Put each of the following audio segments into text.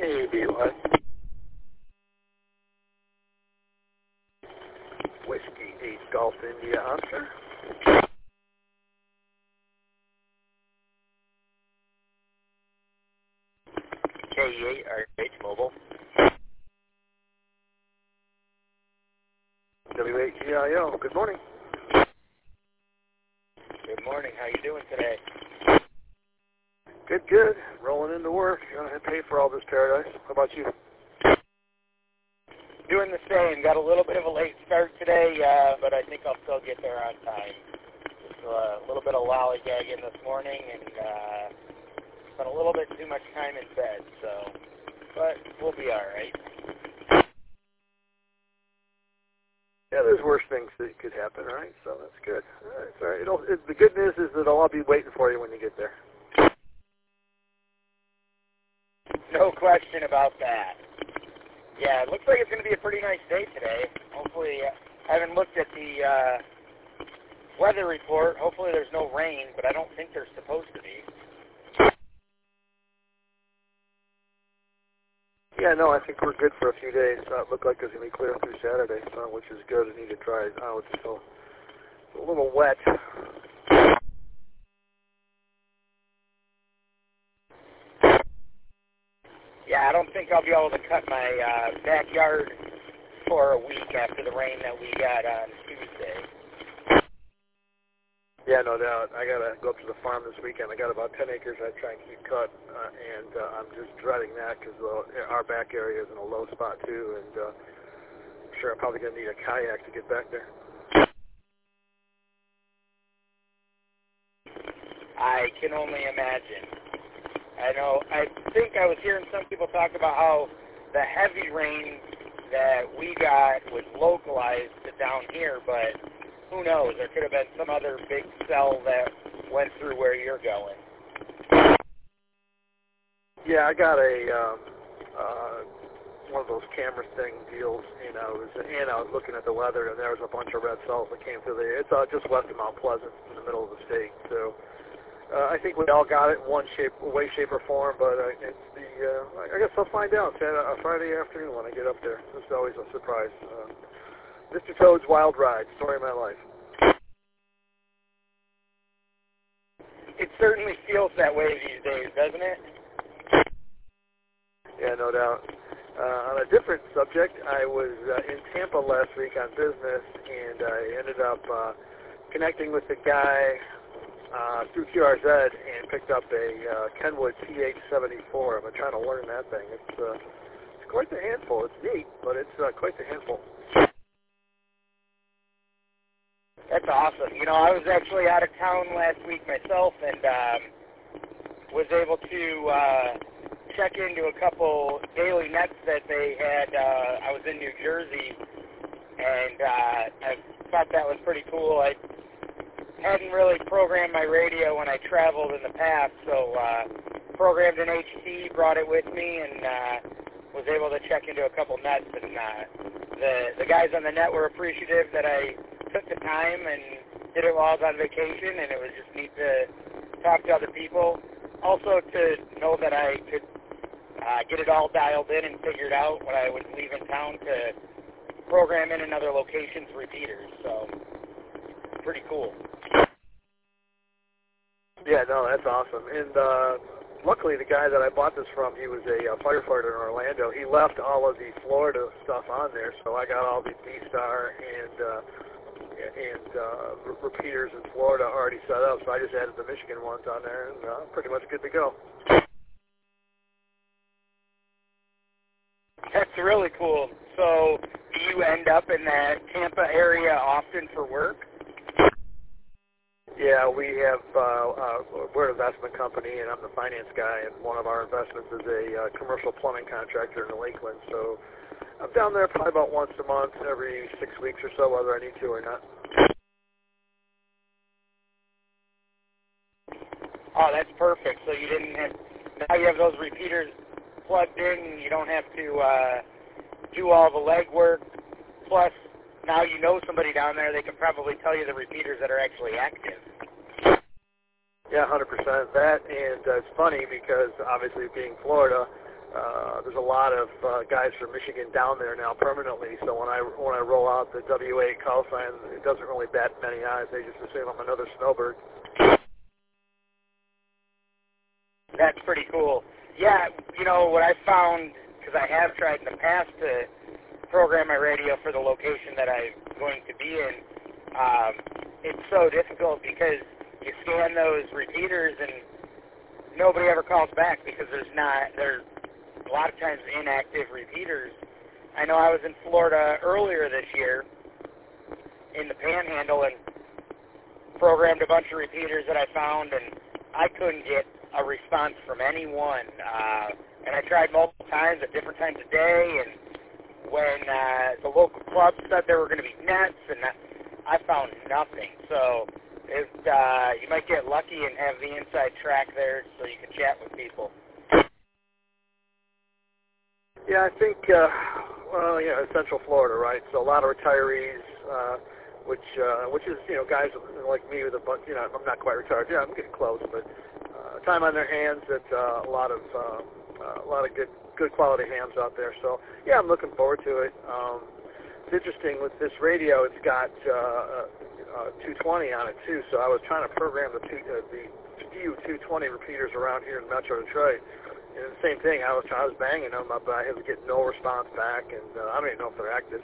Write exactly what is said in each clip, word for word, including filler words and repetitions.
A B one. Whiskey eight Golf India Oscar. K eight R H Mobile. W eight G I O. Good morning. Good morning. How you doing today? Good, good. Rolling into work. Going to pay for all this paradise. How about you? Doing the same. Got a little bit of a late start today, uh, but I think I'll still get there on time. Just uh, a little bit of lollygagging this morning, and uh, spent a little bit too much time in bed. So, but we'll be all right. Yeah, there's worse things that could happen, right? So that's good. All right, all right. It'll, it, the good news is that I'll all be waiting for you when you get there. No question about that. Yeah, it looks like it's going to be a pretty nice day today. Hopefully, uh, I haven't looked at the uh, weather report. Hopefully there's no rain, but I don't think there's supposed to be. Yeah, no, I think we're good for a few days. Uh, it looked like it's going to be clear through Saturday, so, which is good. I need to dry it out. It's still a little wet. Yeah, I don't think I'll be able to cut my uh, backyard for a week after the rain that we got on Tuesday. Yeah, no doubt. I got to go up to the farm this weekend. I got about ten acres I try and keep cut, uh, and uh, I'm just dreading that because uh, our back area is in a low spot too, and uh, I'm sure I'm probably going to need a kayak to get back there. I can only imagine. I know, I think I was hearing some people talk about how the heavy rain that we got was localized to down here, but who knows? There could have been some other big cell that went through where you're going. Yeah, I got a um, uh, one of those camera thing deals, and I was and I was looking at the weather, and there was a bunch of red cells that came through there. It's uh, just west of Mount Pleasant, in the middle of the state. So uh, I think we all got it in one shape, way, shape, or form. But uh, it's the uh, I guess I'll find out Saturday, uh, Friday afternoon when I get up there. It's always a surprise. Uh, Mister Toad's Wild Ride, story of my life. It certainly feels that way these days, doesn't it? Yeah, no doubt. Uh, on a different subject, I was uh, in Tampa last week on business, and I ended up uh, connecting with the guy uh, through Q R Z and picked up a uh, Kenwood T H seventy-four. I've been trying to learn that thing. It's, uh, it's quite the handful. It's neat, but it's uh, quite the handful. That's awesome. You know, I was actually out of town last week myself and um, was able to uh, check into a couple daily nets that they had. Uh, I was in New Jersey, and uh, I thought that was pretty cool. I hadn't really programmed my radio when I traveled in the past, so uh, programmed an H T, brought it with me, and uh, was able to check into a couple nets. And uh, the the guys on the net were appreciative that I took the time and did it while I was on vacation, and it was just neat to talk to other people. Also to know that I could uh, get it all dialed in and figured out when I was leaving town to program in another location's repeaters. So, pretty cool. Yeah, no, that's awesome. And uh, luckily the guy that I bought this from, he was a uh, firefighter in Orlando. He left all of the Florida stuff on there, so I got all the D-Star and uh, and uh, re- repeaters in Florida already set up, so I just added the Michigan ones on there, and uh, pretty much good to go. That's really cool. So, do you end up in that Tampa area often for work? Yeah, we have, uh, uh, we're an investment company, and I'm the finance guy, and one of our investments is a uh, commercial plumbing contractor in Lakeland, so I'm down there probably about once a month, every six weeks or so, whether I need to or not. Oh, that's perfect. So you didn't have, now you have those repeaters plugged in, you don't have to uh, do all the legwork. Plus, now you know somebody down there, they can probably tell you the repeaters that are actually active. Yeah, one hundred percent. That, and uh, it's funny because obviously being Florida, uh, there's a lot of uh, guys from Michigan down there now permanently. So when I when I roll out the W A call sign, it doesn't really bat many eyes. They just assume I'm another snowbird. That's pretty cool. Yeah, you know what I found, because I have tried in the past to program my radio for the location that I'm going to be in. Um, it's so difficult because you scan those repeaters and nobody ever calls back because there's not, there's a lot of times inactive repeaters. I know I was in Florida earlier this year in the Panhandle and programmed a bunch of repeaters that I found, and I couldn't get a response from anyone. Uh, and I tried multiple times at different times of day, and when uh, the local club said there were going to be nets, and I found nothing. So it, uh, you might get lucky and have the inside track there so you can chat with people. Yeah, I think, uh, well, you know, Central Florida, right? So a lot of retirees, uh, which uh, which is, you know, guys like me with a bunch, you know, I'm not quite retired. Yeah, I'm getting close, but uh, time on their hands at uh, a lot of uh, uh, a lot of good good quality hams out there. So yeah, I'm looking forward to it. Um, it's interesting with this radio. It's got uh, uh, two twenty on it too. So I was trying to program the two, uh, the D U two twenty repeaters around here in Metro Detroit. And the same thing, I was I was banging them, but I was getting no response back, and uh, I don't even know if they're active.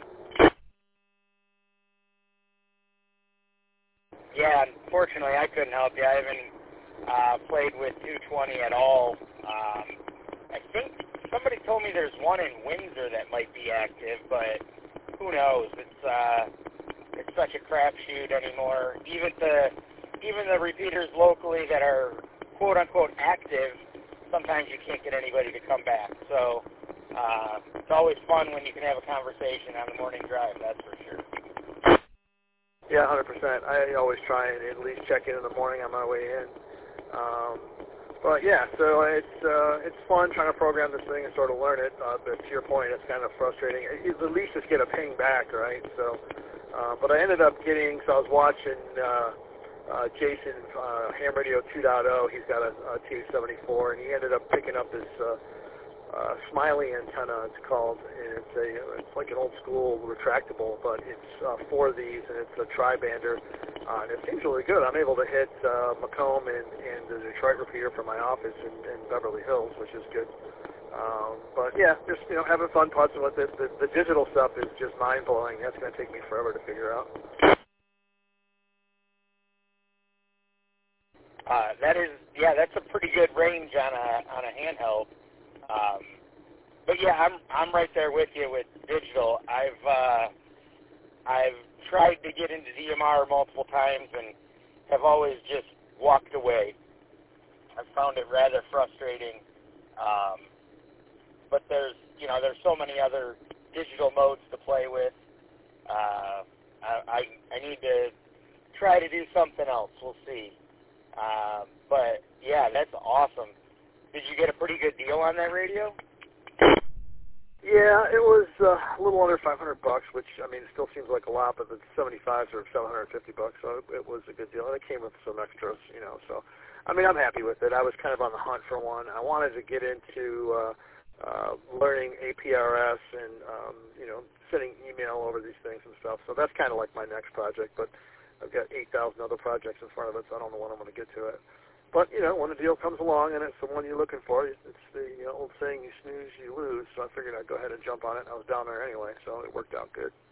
Yeah, unfortunately, I couldn't help you. I haven't uh, played with two twenty at all. Um, I think somebody told me there's one in Windsor that might be active, but who knows? It's uh, it's such a crapshoot anymore. Even the even the repeaters locally that are quote unquote active, sometimes you can't get anybody to come back. So uh, it's always fun when you can have a conversation on the morning drive, that's for sure. Yeah, one hundred percent. I always try and at least check in in the morning on my way in. Um, but yeah, so it's uh, it's fun trying to program this thing and sort of learn it. Uh, but to your point, it's kind of frustrating. At least just get a ping back, right? So, uh, but I ended up getting. So I was watching uh, uh, Jason uh, Ham Radio two point oh. He's got a, a T seventy-four, and he ended up picking up this uh, uh, Smiley antenna. It's called, and it's a it's like an old school retractable, but it's uh, four of these, and it's a tri-bander. Uh, and it seems really good. I'm able to hit uh, Macomb and, and the Detroit repeater from my office in, in Beverly Hills, which is good. Um, but yeah, just you know, having fun putzing with it. The, the digital stuff is just mind blowing. That's going to take me forever to figure out. Uh, that is, yeah, that's a pretty good range on a on a handheld. Um, but yeah, I'm I'm right there with you with digital. I've uh, I've tried to get into D M R multiple times and have always just walked away. I've found it rather frustrating. Um, but there's, you know, there's so many other digital modes to play with. Uh, I, I, I need to try to do something else. We'll see. Uh, but yeah, that's awesome. Did you get a pretty good deal on that radio? Yeah, it was uh, a little under five hundred bucks, which I mean, it still seems like a lot, but the seventy-fives are seven hundred fifty bucks, so it, it was a good deal. And it came with some extras, you know. So, I mean, I'm happy with it. I was kind of on the hunt for one. I wanted to get into uh, uh, learning A P R S and um, you know, sending email over these things and stuff. So that's kind of like my next project. But I've got eight thousand other projects in front of it, so I don't know when I'm going to get to it. But, you know, when the deal comes along and it's the one you're looking for, it's the you know, old saying, you snooze, you lose. So I figured I'd go ahead and jump on it. I was down there anyway, so it worked out good.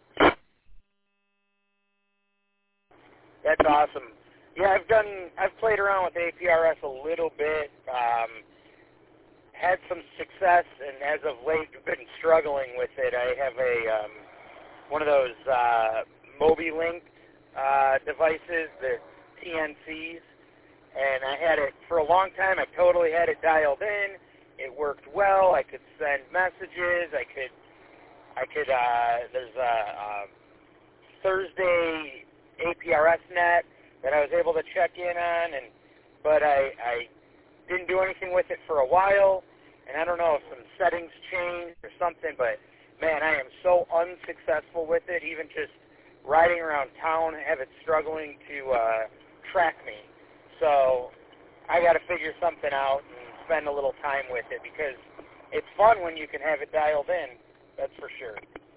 That's awesome. Yeah, I've done, I've played around with A P R S a little bit, um, had some success, and as of late, I've been struggling with it. I have a, um, one of those uh, Mobilink uh, devices, the T N Cs. And I had it for a long time. I totally had it dialed in. It worked well. I could send messages. I could, I could. Uh, there's a, a Thursday A P R S net that I was able to check in on, and but I, I didn't do anything with it for a while. And I don't know if some settings changed or something, but man, I am so unsuccessful with it. Even just riding around town, I have it struggling to uh, track me. So I got to figure something out and spend a little time with it because it's fun when you can have it dialed in. That's for sure.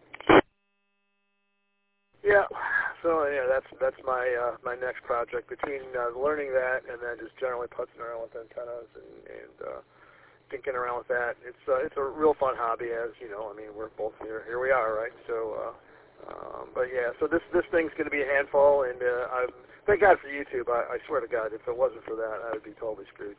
Yeah, so yeah, that's that's my uh, my next project. Between uh, learning that and then just generally putzing around with antennas and, and uh, thinking around with that, it's uh, it's a real fun hobby. As you know, I mean, we're both here. Here we are, right? So, uh, um, but yeah, so this this thing's going to be a handful, and uh, I'm thank God for YouTube. I, I swear to God, if it wasn't for that, I would be totally screwed.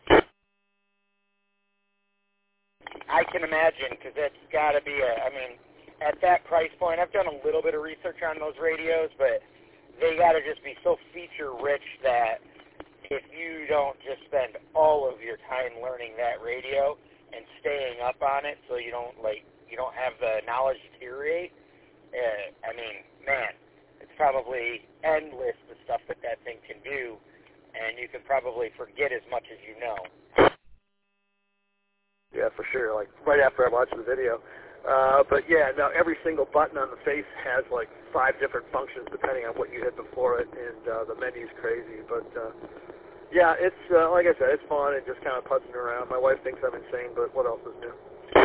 I can imagine, because it's got to be a. I mean. At that price point, I've done a little bit of research on those radios, but they got to just be so feature-rich that if you don't just spend all of your time learning that radio and staying up on it, so you don't like you don't have the knowledge deteriorate. Uh, I mean, man, it's probably endless the stuff that that thing can do, and you can probably forget as much as you know. Yeah, for sure. Like right after I watched the video. Uh, but yeah, now every single button on the face has like five different functions depending on what you hit before it, and uh, the menu's crazy. But uh, yeah, it's uh, like I said, it's fun and just kind of putzing around. My wife thinks I'm insane, but what else is new?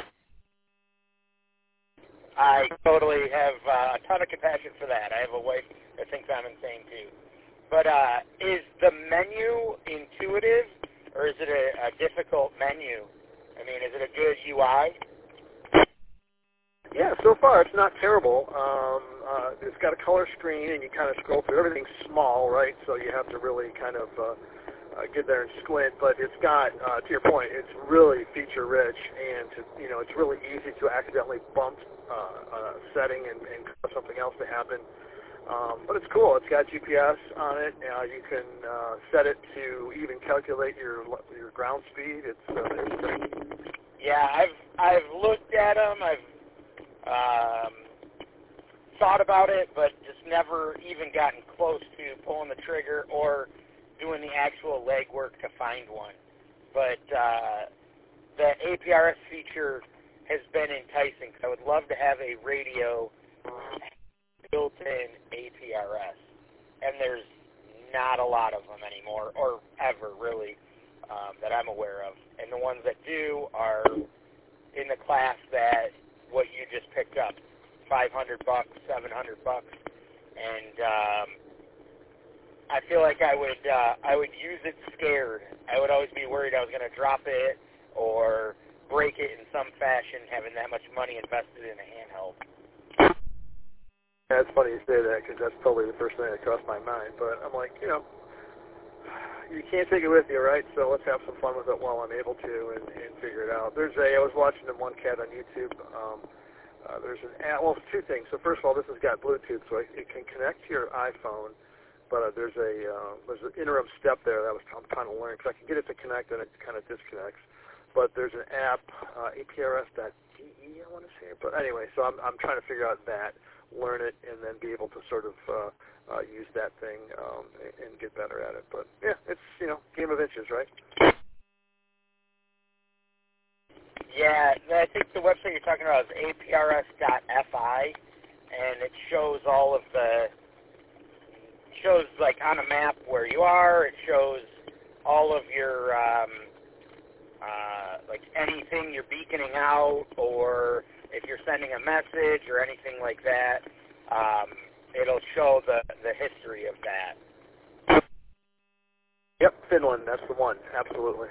I totally have uh, a ton of compassion for that. I have a wife that thinks I'm insane too. But uh, is the menu intuitive, or is it a, a difficult menu? I mean, is it a good U I? Yeah, so far it's not terrible. Um, uh, it's got a color screen, and you kind of scroll through. Everything's small, right? So you have to really kind of uh, uh, get there and squint. But it's got, uh, to your point, it's really feature-rich, and to, you know, it's really easy to accidentally bump uh, a setting and, and cause something else to happen. Um, but it's cool. It's got G P S on it. Uh, you can uh, set it to even calculate your your ground speed. It's, uh, it's great. Yeah, I've I've looked at them. I've Um, thought about it, but just never even gotten close to pulling the trigger or doing the actual legwork to find one. But uh, the A P R S feature has been enticing. I would love to have a radio built-in A P R S, and there's not a lot of them anymore, or ever really, um, that I'm aware of. And the ones that do are in the class that what you just picked up, five hundred bucks, seven hundred bucks, and um, I feel like I would uh, I would use it scared. I would always be worried I was going to drop it or break it in some fashion, having that much money invested in a handheld. Yeah, it's funny you say that because that's probably the first thing that crossed my mind. But I'm like, you know, you can't take it with you, right? So let's have some fun with it while I'm able to and, and figure it out. There's a, I was watching the one cat on YouTube. Um, uh, there's an, well, two things. So first of all, this has got Bluetooth, so it can connect to your iPhone. But uh, there's a uh, there's an interim step there that I was I'm trying to learn because I can get it to connect and it kind of disconnects. But there's an app, uh, A P R S dot D E, I want to say. But anyway, so I'm I'm trying to figure out that, learn it, and then be able to sort of uh, uh, use that thing um, and, and get better at it. But yeah, it's, you know, game of inches, right? Yeah, I think the website you're talking about is A P R S dot F I, and it shows all of the shows like on a map where you are. It shows all of your um, uh, like anything you're beaconing out, or if you're sending a message or anything like that. Um, it'll show the the history of that. Yep, Finland, that's the one. Absolutely.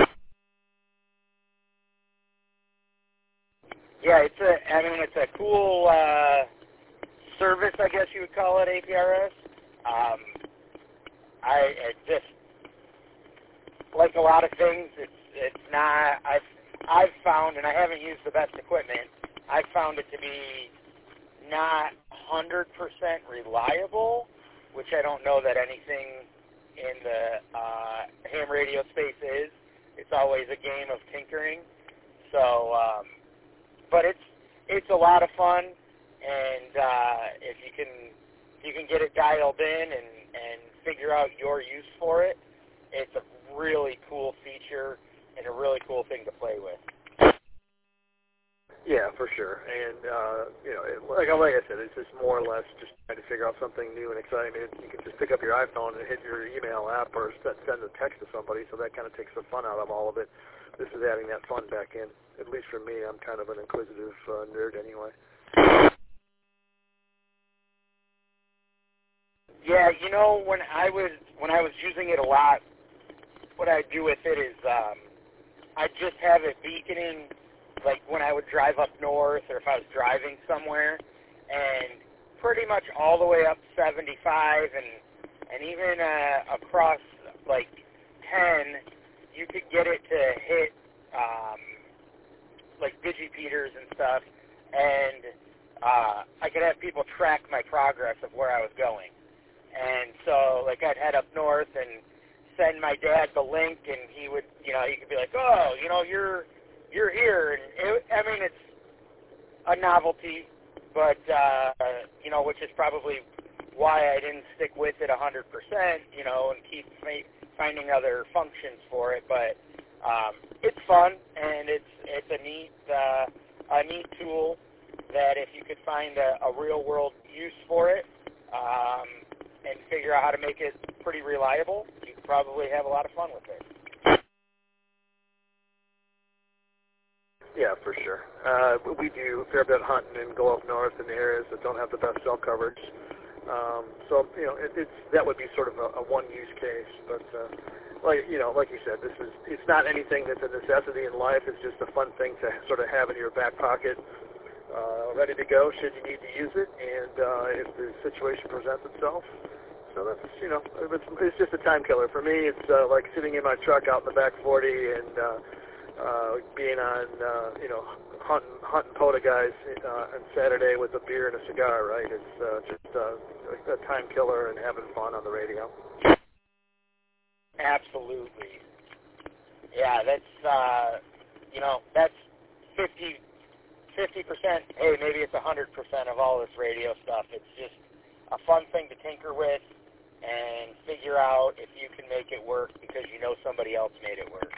Yeah, it's a. I mean, it's a cool uh, service, I guess you would call it, A P R S. Um, I it just like a lot of things. It's it's not. I've I've found, and I haven't used the best equipment. I've found it to be not one hundred percent reliable, which I don't know that anything in the uh, ham radio space is. It's always a game of tinkering. So, um, but it's it's a lot of fun, and uh, if you can if you can get it dialed in and, and figure out your use for it, it's a really cool feature and a really cool thing to play with. Yeah, for sure. And, uh, you know, it, like, like I said, it's just more or less just trying to figure out something new and exciting. I mean, you can just pick up your iPhone and hit your email app or send a text to somebody, so that kind of takes the fun out of all of it. this is adding that fun back in. At least for me, I'm kind of an inquisitive uh, nerd anyway. Yeah, you know, when I was when I was using it a lot, what I do with it is um, I just have it beaconing, like when I would drive up north or if I was driving somewhere, and pretty much all the way up seventy-five and and even uh, across like ten, you could get it to hit um, like digipeaters and stuff, and uh, I could have people track my progress of where I was going. And so, like, I'd head up north and send my dad the link, and he would, you know, he could be like, oh, you know, you're you're here. And it, I mean, it's a novelty, but, uh, you know, which is probably why I didn't stick with it one hundred percent, you know, and keep ma- finding other functions for it. But um, it's fun, and it's it's a neat uh, a neat tool that if you could find a, a real-world use for it, um, and figure out how to make it pretty reliable, you could probably have a lot of fun with it. Yeah, for sure. Uh, we do a fair bit of hunting and go up north in the areas that don't have the best cell coverage. Um, so, you know, it, it's that would be sort of a, a one-use case. But, uh, like you know, like you said, this is it's not anything that's a necessity in life. It's just a fun thing to sort of have in your back pocket, uh, ready to go should you need to use it, and uh, if the situation presents itself. So that's, you know, it's, it's just a time killer. For me, it's uh, like sitting in my truck out in the back forty and uh, uh, being on, uh, you know, hunting, hunting POTA guys uh, on Saturday with a beer and a cigar, right? It's uh, just uh, a time killer and having fun on the radio. Absolutely. Yeah, that's, uh, you know, that's fifty, fifty percent, hey, maybe it's one hundred percent of all this radio stuff. It's just a fun thing to tinker with and figure out if you can make it work because you know somebody else made it work.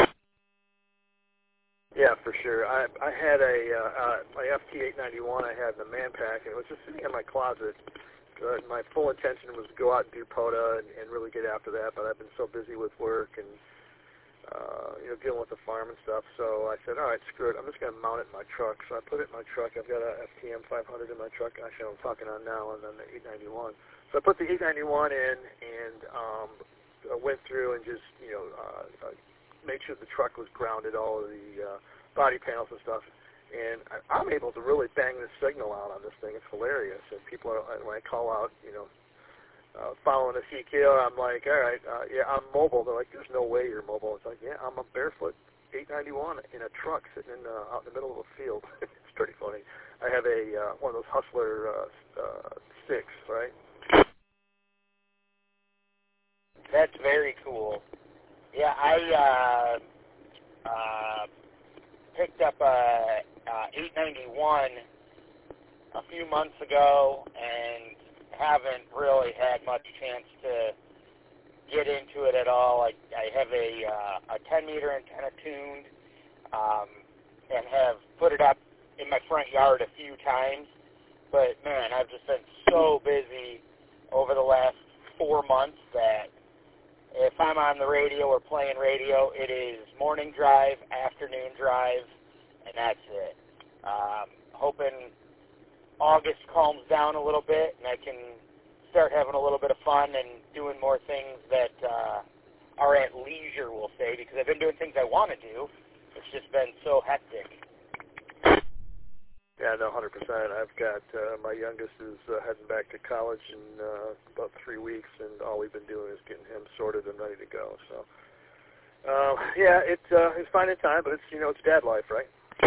Yeah, for sure. I I had a uh, uh, my F T eight ninety-one I had in the man pack, and it was just sitting in my closet. Uh, my full intention was to go out and do POTA and, and really get after that, but I've been so busy with work and uh, you know, dealing with the farm and stuff. So I said, all right, screw it. I'm just going to mount it in my truck. So I put it in my truck. I've got a F T M five hundred in my truck. Actually, I'm talking on now, and then the eight ninety-one. So I put the eight ninety-one in and um, I went through and just, you know, uh, uh, made sure the truck was grounded, all of the uh, body panels and stuff. And I, I'm able to really bang this signal out on this thing. It's hilarious. And people are, when I call out, you know, uh, following a C Q, I'm like, all right, uh, yeah, I'm mobile. They're like, there's no way you're mobile. It's like, yeah, I'm a barefoot eight ninety-one in a truck sitting in, uh, out in the middle of a field. It's pretty funny. I have a uh, one of those Hustler uh, uh, sticks, right? That's very cool. Yeah, I uh, uh, picked up a, a eight ninety-one a few months ago and haven't really had much chance to get into it at all. I, I have a uh, a ten meter antenna tuned um, and have put it up in my front yard a few times. But man, I've just been so busy over the last four months that if I'm on the radio or playing radio, it is morning drive, afternoon drive, and that's it. Um, hoping August calms down a little bit and I can start having a little bit of fun and doing more things that uh, are at leisure, we'll say, because I've been doing things I want to do. It's just been so hectic. Yeah, no, one hundred percent. I've got, uh, my youngest is uh, heading back to college in uh, about three weeks, and all we've been doing is getting him sorted and ready to go. So, uh, yeah, it's, uh, it's finding time, but it's, you know, it's dad life, right?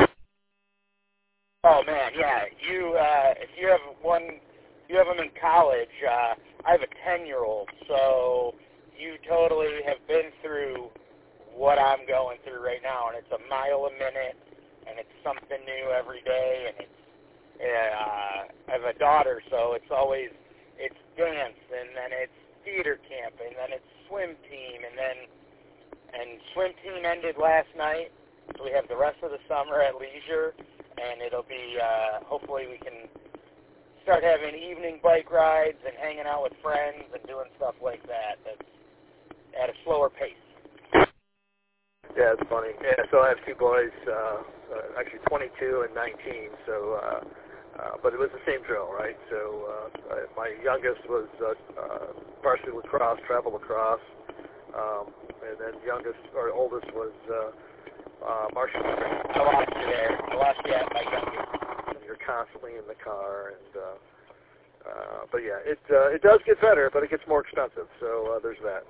Oh, man, yeah. You, uh, if you have one, you have them in college, uh, I have a ten-year-old, so you totally have been through what I'm going through right now, and it's a mile a minute, and it's something new every day, and it's, uh, I have a daughter, so it's always, it's dance, and then it's theater camp, and then it's swim team, and then, and swim team ended last night, so we have the rest of the summer at leisure, and it'll be, uh, hopefully we can start having evening bike rides and hanging out with friends and doing stuff like that that's at a slower pace. Yeah, it's funny. Yeah, so I have two boys, uh, uh, actually twenty-two and nineteen. So, uh, uh, but it was the same drill, right? So uh, uh, my youngest was uh, uh, varsity lacrosse, travel lacrosse, um, and then youngest or oldest was uh, uh, martial arts. I lost you there. I lost you at my youngest. You're constantly in the car, and uh, uh, but yeah, it uh, it does get better, but it gets more expensive. So uh, there's that.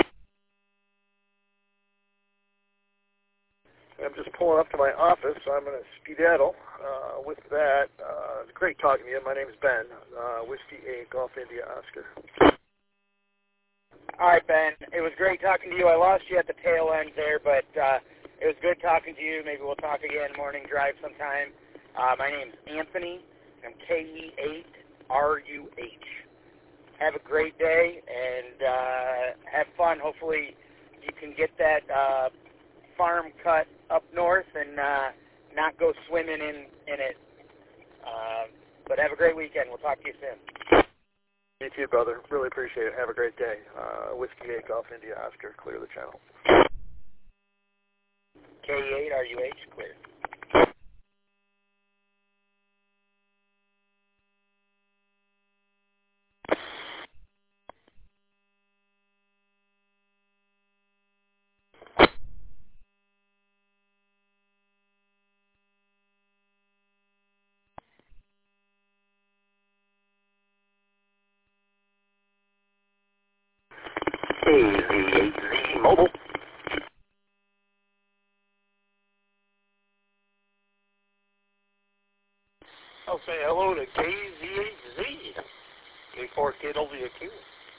I'm just pulling up to my office, so I'm going to skedaddle. Uh, with that, uh, it's great talking to you. My name is Ben, uh, Whiskey eight, Golf India Oscar. All right, Ben. It was great talking to you. I lost you at the tail end there, but uh, it was good talking to you. Maybe we'll talk again morning drive sometime. Uh, my name's Anthony. I'm K E eight R U H. Have a great day, and uh, have fun. Hopefully you can get that uh, farm cut up north and uh, not go swimming in, in it. Uh, but have a great weekend. We'll talk to you soon. You too, brother. Really appreciate it. Have a great day. Uh, Whiskey eight, Golf India Oscar. Clear the channel. K E eight R U H, clear. K Z eight Z Mobile. I'll say hello to K Z eight Z, K four K W Q.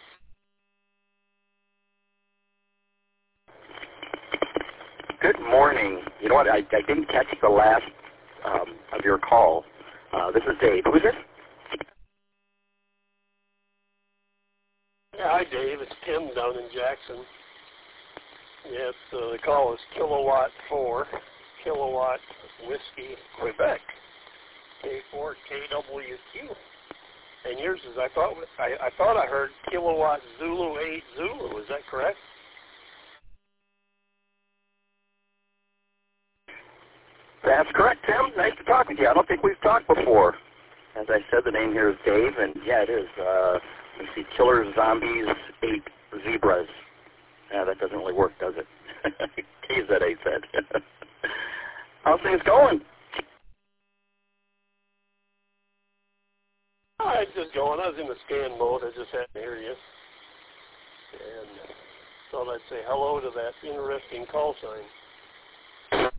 Good morning. You know what? I, I didn't catch the last um, of your call. Uh, this is Dave. Who is this? Yeah, hi Dave. It's Tim down in Jackson. Yeah, it's, uh, the call is Kilowatt four, Kilowatt Whiskey Quebec, K four K W Q. And yours is I thought I, I thought I heard Kilowatt Zulu eight Zulu. Is that correct? That's correct, Tim. Nice to talk with you. I don't think we've talked before. As I said, the name here is Dave, and yeah, it is. Uh, let's see, Killer Zombies eight Zebras. Yeah, that doesn't really work, does it? K Z eight said. How's things going? Oh, it's just going. I was in the scan mode. I just had to hear you. And thought I'd say hello to that interesting call sign.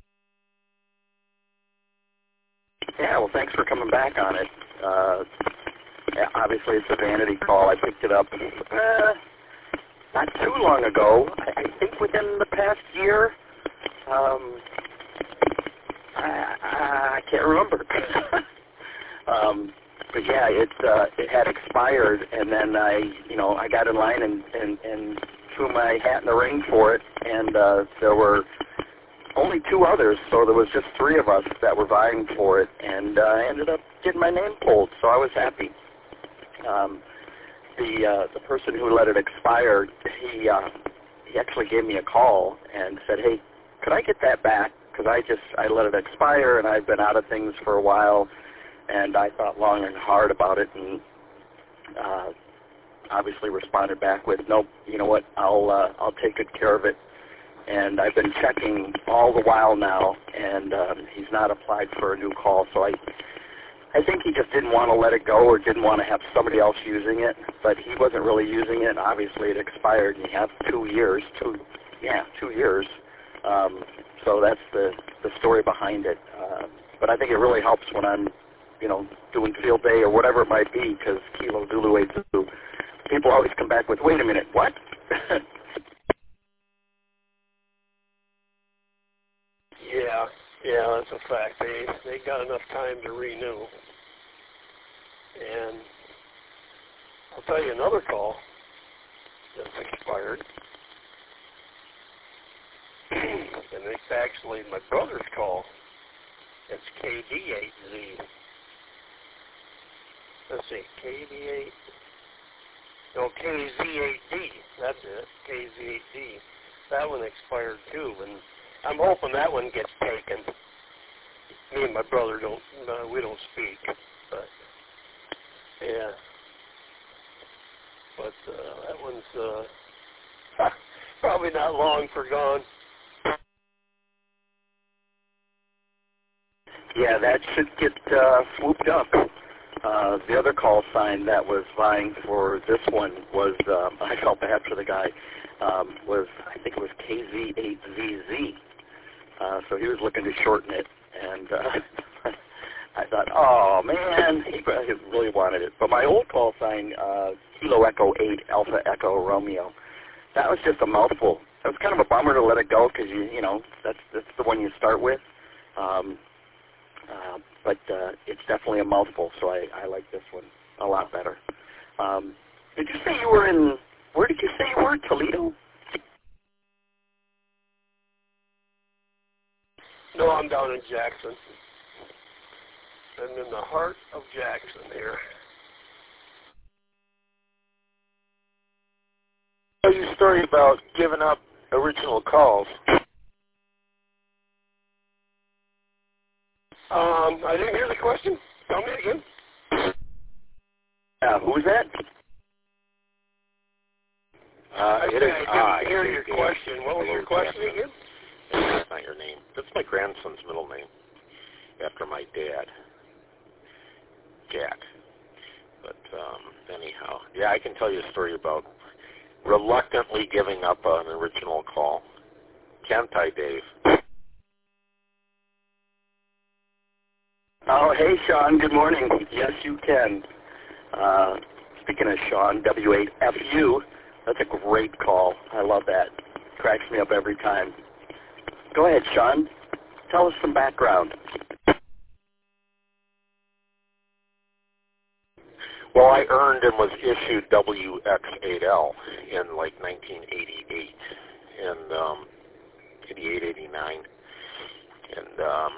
Yeah, well, thanks for coming back on it. Uh, yeah, obviously, it's a vanity call. I picked it up uh, not too long ago. I, I think within the past year. Um, I, I can't remember. um, but yeah, it uh, it had expired, and then I, you know, I got in line and, and, and threw my hat in the ring for it, and uh, there were only two others, so there was just three of us that were vying for it, and uh, I ended up getting my name pulled, so I was happy. Um, the uh, the person who let it expire, he uh, he actually gave me a call and said, "Hey, could I get that back? Because I just I let it expire, and I've been out of things for a while." And I thought long and hard about it, and uh, obviously responded back with, "Nope, you know what? I'll uh, I'll take good care of it." And I've been checking all the while now, and um, he's not applied for a new call. So I, I think he just didn't want to let it go, or didn't want to have somebody else using it. But he wasn't really using it. Obviously, it expired, and you have two years, two, yeah, two years. Um, so that's the the story behind it. Uh, but I think it really helps when I'm, you know, doing field day or whatever it might be, because Kilo Zulu eight Zulu, people always come back with, "Wait a minute, what?" Yeah, yeah, that's a fact. They they got enough time to renew. And I'll tell you another call that's expired. And it's actually my brother's call. It's K D eight Z. Let's see, K D eight. No, K Z eight D. That's it, K Z eight D. that one expired too, and I'm hoping that one gets taken. Me and my brother don't, uh, we don't speak, but yeah. But uh, that one's uh, probably not long for gone. Yeah, that should get uh, swooped up. Uh, the other call sign that was vying for this one was, um, I felt bad for the guy, um, was, I think it was K Z eight Z Z. Uh, so he was looking to shorten it, and uh, I thought, oh, man, he really wanted it. But my old call sign, uh, Kilo Echo eight Alpha Echo Romeo, that was just a mouthful. It was kind of a bummer to let it go because, you, you know, that's, that's the one you start with. Um, Uh, but uh, it's definitely a mouthful, so I, I like this one a lot better. Um, did you say you were in, where did you say you were, Toledo? No, I'm down in Jackson. I'm in the heart of Jackson here. Tell you a story about giving up original calls. Um, I didn't hear the question. Tell me again. Uh, who's that? Uh, I it said is I I. didn't hear your Dan. question. What was your question again? That's not your name. That's my grandson's middle name, after my dad, Jack. But um, anyhow, yeah, I can tell you a story about reluctantly giving up an original call. Can't I, Dave? Oh, hey, Sean. Good morning. Yes, you can. Uh, speaking of Sean, W eight F U, that's a great call. I love that. Cracks me up every time. Go ahead, Sean. Tell us some background. Well, I earned and was issued W X eight L in like nineteen eighty-eight, and um, eighty-eight, eighty-nine, and um,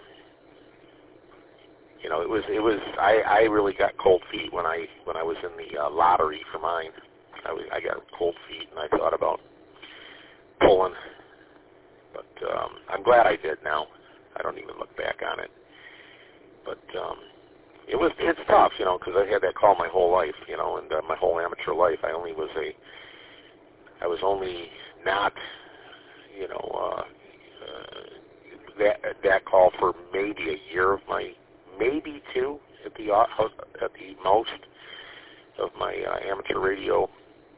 you know, it was it was I, I really got cold feet when I when I was in the uh, lottery for mine. I was I got cold feet, and I thought about pulling, but um, I'm glad I did. Now I don't even look back on it, but um, it was it's tough, you know, because I had that call my whole life, you know, and uh, my whole amateur life. I only was a I was only not, you know, uh, uh, that that call for maybe a year of my. Maybe two at the at the most of my uh, amateur radio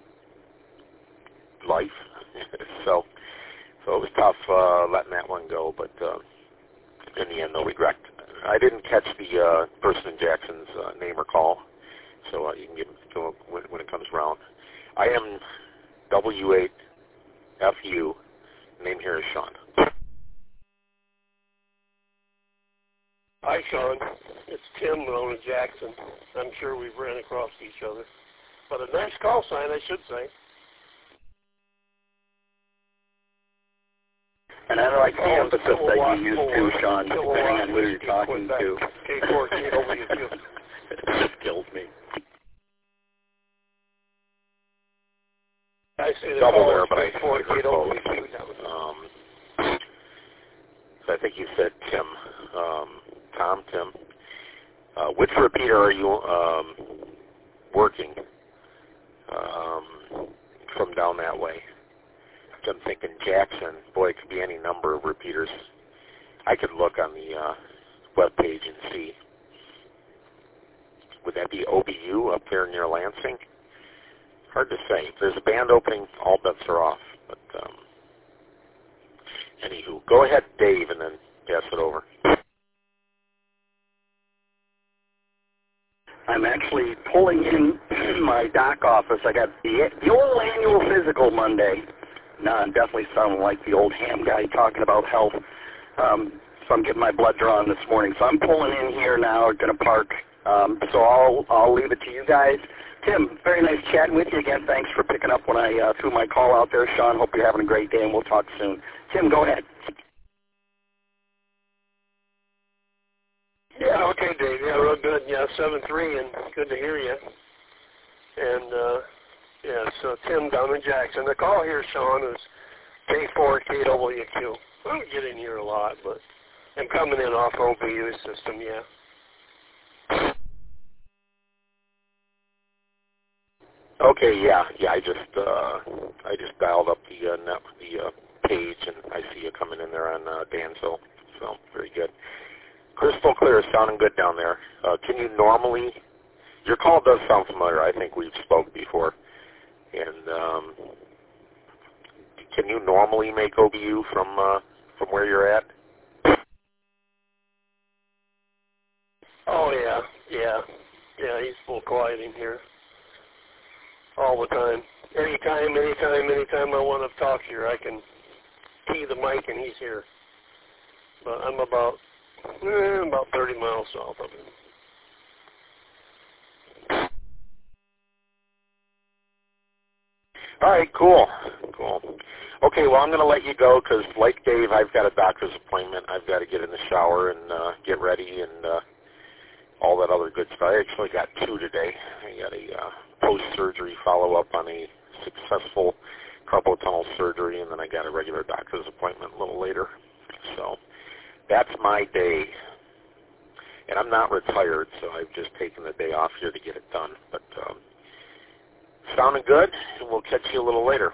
life. so, so it was tough uh, letting that one go. But uh, in the end, no regret. I didn't catch the uh, person in Jackson's uh, name or call, so uh, you can give it to him when, when it comes around. I am W eight F U. Name here is Sean. Hi, Sean. It's Tim known as Jackson. I'm sure we've ran across each other. But a nice call sign, I should say. And I like the Oh, emphasis that you use too, Sean, depending on who you're talking to. K four K W two. It just kills me. I say the Double call there, is but I K four I K heard W both. two. Um, so I think you said Tim. Um, Tom, Tim. Uh, which repeater are you um, working um, from down that way? I'm thinking Jackson. Boy, it could be any number of repeaters. I could look on the uh, web page and see. Would that be O B U up there near Lansing? Hard to say. If there's a band opening, all bets are off. But um, anywho, go ahead, Dave, and then pass it over. I'm actually pulling in my doc office. I got the, the old annual physical Monday. No, I'm definitely sounding like the old ham guy talking about health. Um, so I'm getting my blood drawn this morning. So I'm pulling in here now, going to park. Um, so I'll I'll leave it to you guys. Tim, very nice chatting with you again. Thanks for picking up when I uh, threw my call out there. Sean, hope you're having a great day, and we'll talk soon. Tim, go ahead. Yeah, okay, Dave. Yeah, real good. Yeah, seven three, and good to hear you. And, uh, yeah, so Tim down in Jackson. The call here, Sean, is K four K W Q. I don't get in here a lot, but I'm coming in off O B U system, yeah. Okay, yeah, yeah. I just uh, I just dialed up the uh, net, the uh, page, and I see you coming in there on uh, Danville. So very good. Crystal clear, sounding good down there. Uh, can you normally? Your call does sound familiar. I think we've spoke before. And um, can you normally make O B U from uh, from where you're at? Oh yeah, yeah, yeah. He's full quiet in here all the time. Anytime, anytime, anytime I want to talk here, I can key the mic and he's here. But I'm about eh, about thirty miles south of him. All right, cool, cool. Okay, well, I'm going to let you go because, like Dave, I've got a doctor's appointment. I've got to get in the shower and uh, get ready and uh, all that other good stuff. I actually got two today. I got a uh, post-surgery follow-up on a successful carpal tunnel surgery, and then I got a regular doctor's appointment a little later. So that's my day. And I'm not retired, so I've just taken the day off here to get it done. But um, sounding good, and we'll catch you a little later.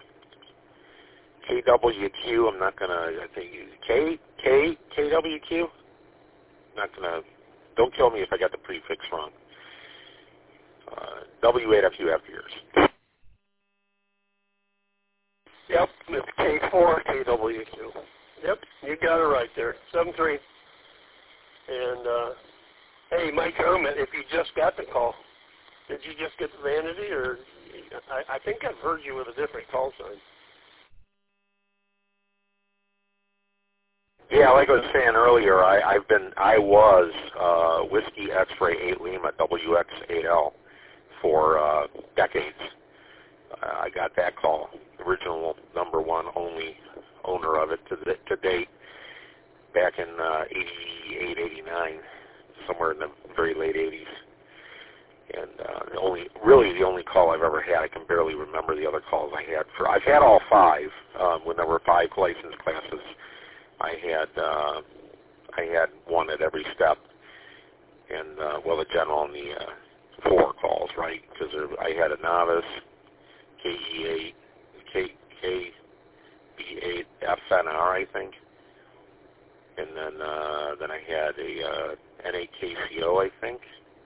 K W Q, I'm not going to, I think, K, K, K W Q? Not going to, don't kill me if I got the prefix wrong. Uh, W eight F U after yours. Yep, it's K four K W Q. Yep, you got it right there. seven three. And, uh, hey, my comment, if you just got the call, did you just get the vanity, or I, I think I've heard you with a different call sign. Yeah, like I was saying earlier, I, I've been, I was uh, Whiskey X-Ray eight Lima W X eight L for uh, decades. Uh, I got that call, original number one only owner of it to, the, to date, back in uh, eighty-eight, eighty-nine, somewhere in the very late eighties. And uh, the only, really the only call I've ever had, I can barely remember the other calls I had. For I've had all five um, when there were five license classes. I had uh, I had one at every step, and uh, well, the general and the uh, four calls, right? Because I had a novice, K E eight, K K B eight F N R, I think, and then uh, then I had a uh, N A K C O, I think,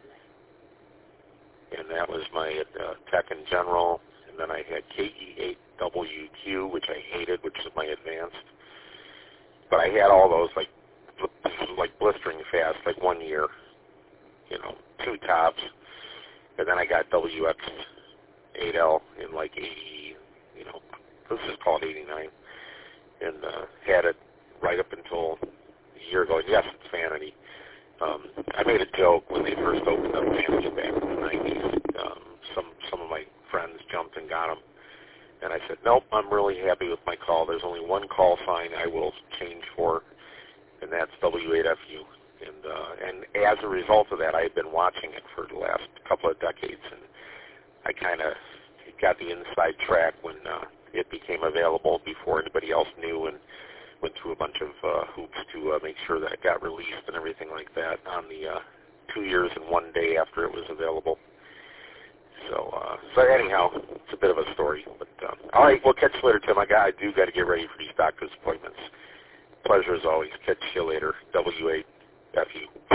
and that was my uh, tech in general, and then I had K E eight W Q, which I hated, which is my advanced. But I had all those like like blistering fast, like one year, you know, two tops. And then I got W X eight L in like eighty, you know, this is called eighty-nine. And uh, had it right up until a year ago. Yes, it's Vanity. Um, I made a joke when they first opened up Vanity back in the nineties. Um, some, some of my friends jumped and got them. And I said, nope, I'm really happy with my call. There's only one call sign I will change for, and that's W eight F U. And uh, and as a result of that, I've been watching it for the last couple of decades, and I kind of got the inside track when uh, it became available before anybody else knew, and went through a bunch of uh, hoops to uh, make sure that it got released and everything like that on the uh, two years and one day after it was available. So, uh, so anyhow, it's a bit of a story. But um, all right, we'll catch you later, Tim. I got, I do got to get ready for these doctor's appointments. Pleasure as always. Catch you later. W eight F U.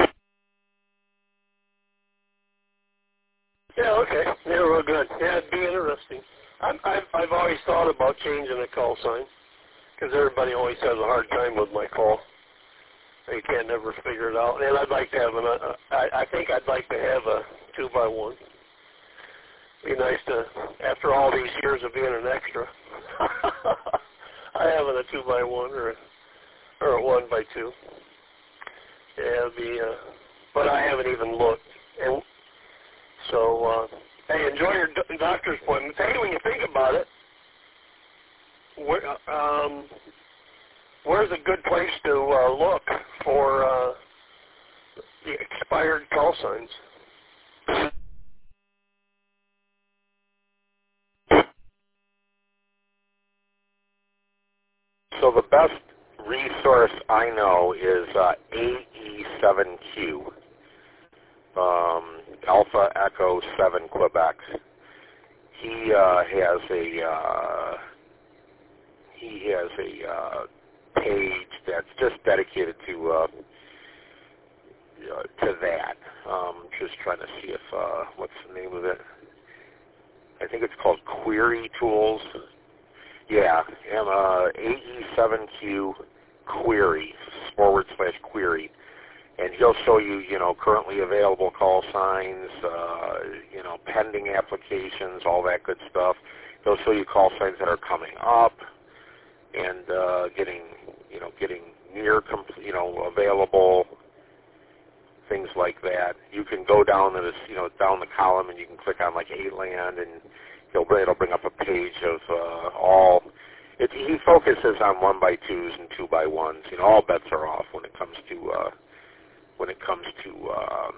Yeah, okay. Yeah, real good. Yeah, it'd be interesting. I'm, I've I've always thought about changing the call sign because everybody always has a hard time with my call. They can't never figure it out. And I'd like to have an. Uh, I, I think I'd like to have a two by one. Be nice to, after all these years of being an extra, I have a two by one or a, or a one by two. Yeah, it'd be. Uh, but I haven't even looked. And so, uh, hey, enjoy your do- doctor's appointments. Hey, when you think about it, where, um, where's a good place to uh, look for uh, the expired call signs? source I know is uh, A E seven Q, um, Alpha Echo seven Quebec. He uh, has a uh, he has a uh, page that's just dedicated to uh, uh, to that. Um, just trying to see if uh, what's the name of it. I think it's called Query Tools. Yeah, and uh, A E seven Q Query forward slash Query, and he'll show you, you know, currently available call signs, uh, you know, pending applications, all that good stuff. He'll show you call signs that are coming up and uh, getting, you know, getting near, complete, you know, available, things like that. You can go down to this, you know, down the column, and you can click on like A-Land, and he'll it'll bring up a page of uh, all. It, he focuses on one by twos and two by ones. You know, all bets are off when it comes to uh, when it comes to uh,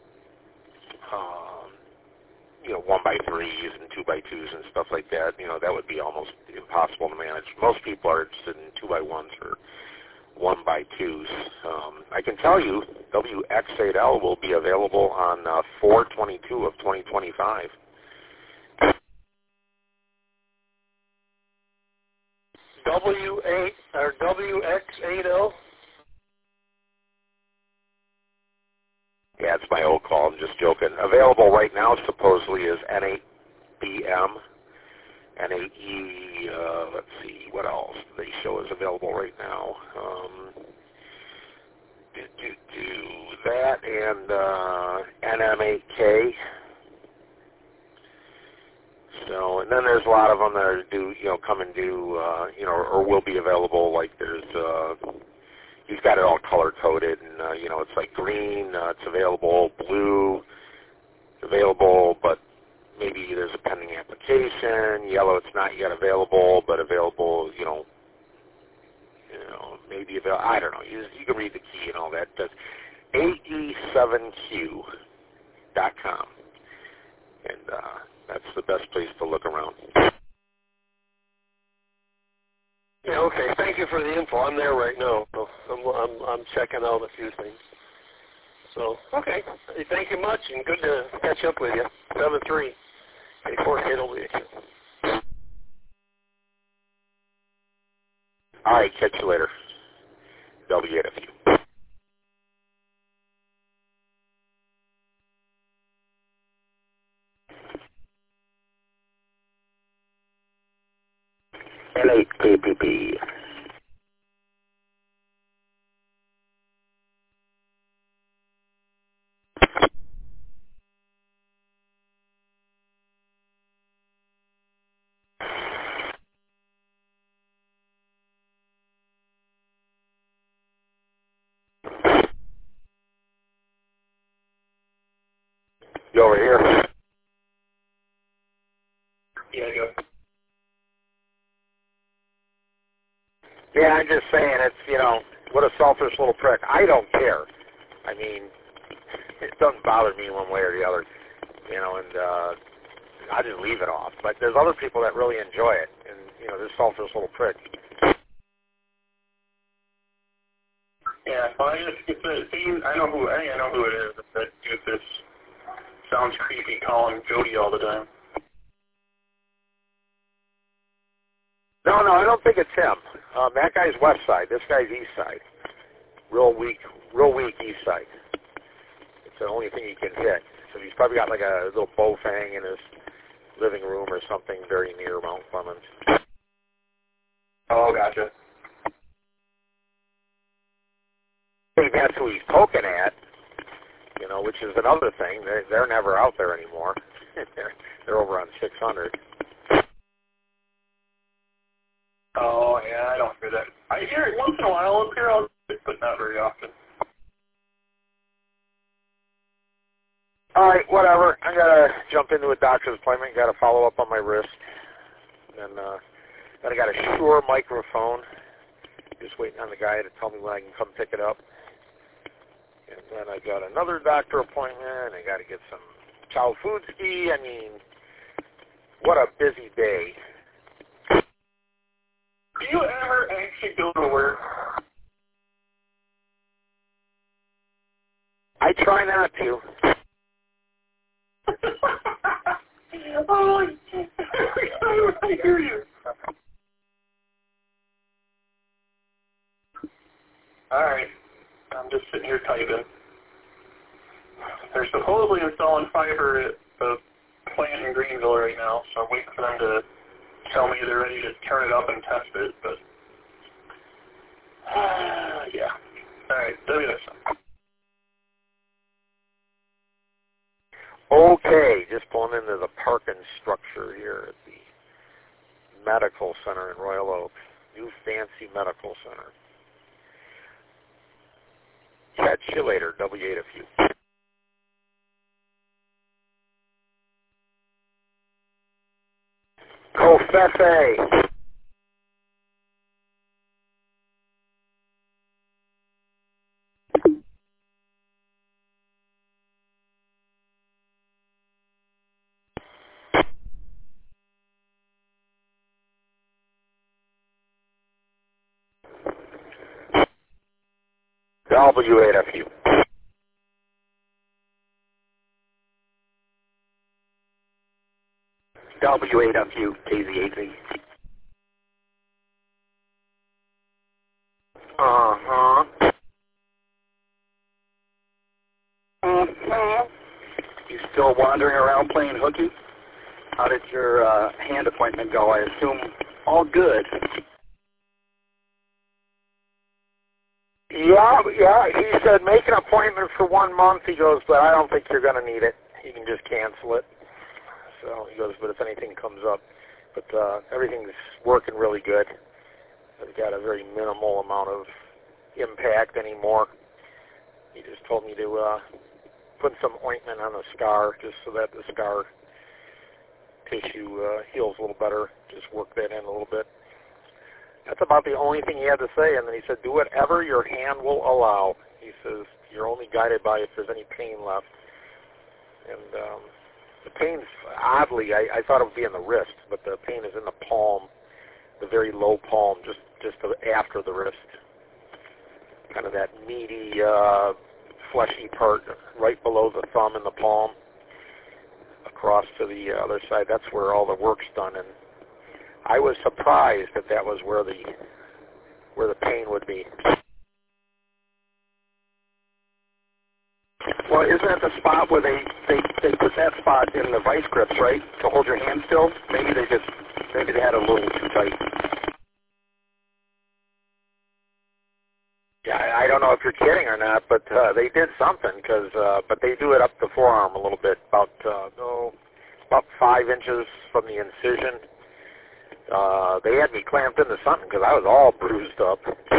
um, you know, one by threes and two by twos and stuff like that. You know, that would be almost impossible to manage. Most people are interested in two by ones or one by twos. Um, I can tell you, W X eight L will be available on uh, four twenty-two of twenty twenty-five. W eight or W X eight L. Yeah, it's my old call. I'm just joking. Available right now, supposedly, is N eight B M, N eight E. Uh, let's see, what else they show is available right now. Um, do, do, do that and uh, N M eight K. So, and then there's a lot of them that are due, you know, come and do, uh, you know, or will be available. Like there's, uh, he's got it all color coded, and uh, you know, it's like green, uh, it's available, blue, it's available, but maybe there's a pending application. Yellow, it's not yet available, but available, you know, you know, maybe available. I don't know. You, you can read the key and all that. That's A E seven Q dot com, and uh, that's the best place to look around. Yeah, okay. Thank you for the info. I'm there right now. So I'm, I'm, I'm checking out a few things. So, okay. Thank you much, and good to catch up with you. seven three eight four K W H. All right, catch you later. W F U. N eight K P P. You over here? Yeah, go. Yeah, I'm just saying, it's, you know, what a selfish little prick. I don't care. I mean, it doesn't bother me one way or the other, you know, and uh, I just leave it off. But there's other people that really enjoy it, and, you know, this selfish little prick. Yeah, well, I just, it's a, see, I know who, I think I know who it is, that doofus sounds creepy calling Jody all the time. No, no, I don't think it's him. Um, that guy's west side. This guy's east side. Real weak, real weak east side. It's the only thing he can hit. So he's probably got like a little bow fang in his living room or something very near Mount Clemens. Oh, gotcha. I think that's who he's poking at, you know, which is another thing. They're, they're never out there anymore. they're, they're over on six hundred. Oh, yeah, I don't hear that. I hear it once in a while up here, I'll, but not very often. All right, whatever. I got to jump into a doctor's appointment. Got to follow up on my wrist. And uh, then I got a Shure microphone. Just waiting on the guy to tell me when I can come pick it up. And then I got another doctor appointment. I got to get some chow food ski. I mean, what a busy day. Do you ever actually go to work I try not to. Oh, every time I hear you. All right, I'm just sitting here typing. They're supposedly installing fiber at the plant in Greenville right now, so I'm waiting for them to tell me they're ready to turn it up and test it, but uh, yeah. All right, W S. Okay, just pulling into the parking structure here at the Medical Center in Royal Oak. New fancy medical center. Catch you later, W eight F U. Covfefe. W eight F U. W eight F U, K Z eight Z. Uh-huh. Mm-hmm. You still wandering around playing hooky? How did your uh, hand appointment go? I assume all good. Yeah, yeah, he said make an appointment for one month. He goes, but I don't think you're going to need it. You can just cancel it. So he goes, but if anything comes up. But uh, everything's working really good. I've got a very minimal amount of impact anymore. He just told me to uh, put some ointment on the scar just so that the scar tissue uh, heals a little better. Just work that in a little bit. That's about the only thing he had to say. And then he said, do whatever your hand will allow. He says, you're only guided by if there's any pain left. And um, the pain's, oddly, I, I thought it would be in the wrist, but the pain is in the palm, the very low palm, just, just after the wrist. Kind of that meaty, uh, fleshy part right below the thumb and the palm. Across to the other side, that's where all the work's done. And I was surprised that that was where the where the pain would be. Well, isn't that the spot where they, they, they put that spot in the vice grips, right, to hold your hand still? Maybe they just, maybe they had a little too tight. Yeah, I, I don't know if you're kidding or not, but uh, they did something, because uh, but they do it up the forearm a little bit, about uh, no, about five inches from the incision. Uh, they had me clamped into something because I was all bruised up.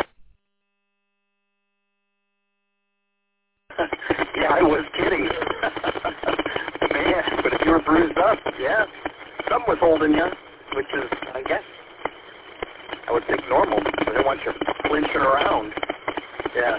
Yeah, I was kidding. Man, but if you were bruised up, yeah, something was holding you, which is, I guess, I would think normal. They don't want you flinching around. Yeah.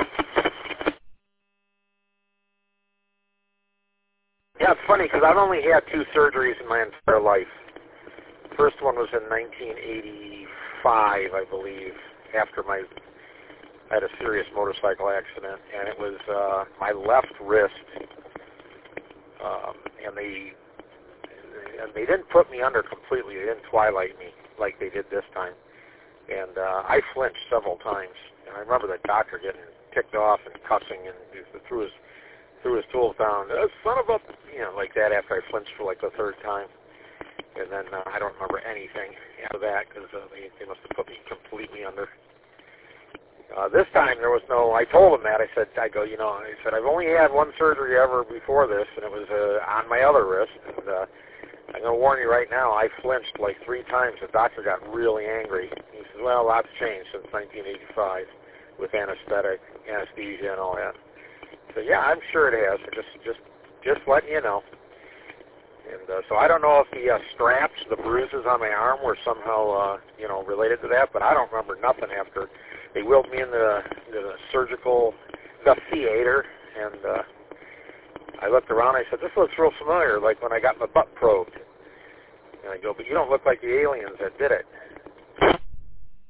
Yeah, it's funny because I've only had two surgeries in my entire life. First one was in nineteen eighty-five, I believe, after my I had a serious motorcycle accident, and it was uh, my left wrist, um, and they and they didn't put me under completely. They didn't twilight me like they did this time, and uh, I flinched several times. And I remember the doctor getting ticked off and cussing and he threw his threw his tools down. Oh, son of a, you know, like that after I flinched for like the third time. And then uh, I don't remember anything after that because uh, they, they must have put me completely under. Uh, this time there was no, I told him that. I said, I go, you know, I said, I've only had one surgery ever before this, and it was uh, on my other wrist. And uh, I'm going to warn you right now, I flinched like three times. The doctor got really angry. He said, well, a lot's changed since nineteen eighty-five with anesthetic, anesthesia and all that. So, yeah, I'm sure it has. Just, just, just letting you know. And uh, so I don't know if the uh, straps, the bruises on my arm were somehow, uh, you know, related to that, but I don't remember nothing after they wheeled me in the, the surgical, the theater, and uh, I looked around. I said, this looks real familiar, like when I got my butt probed. And I go, but you don't look like the aliens that did it.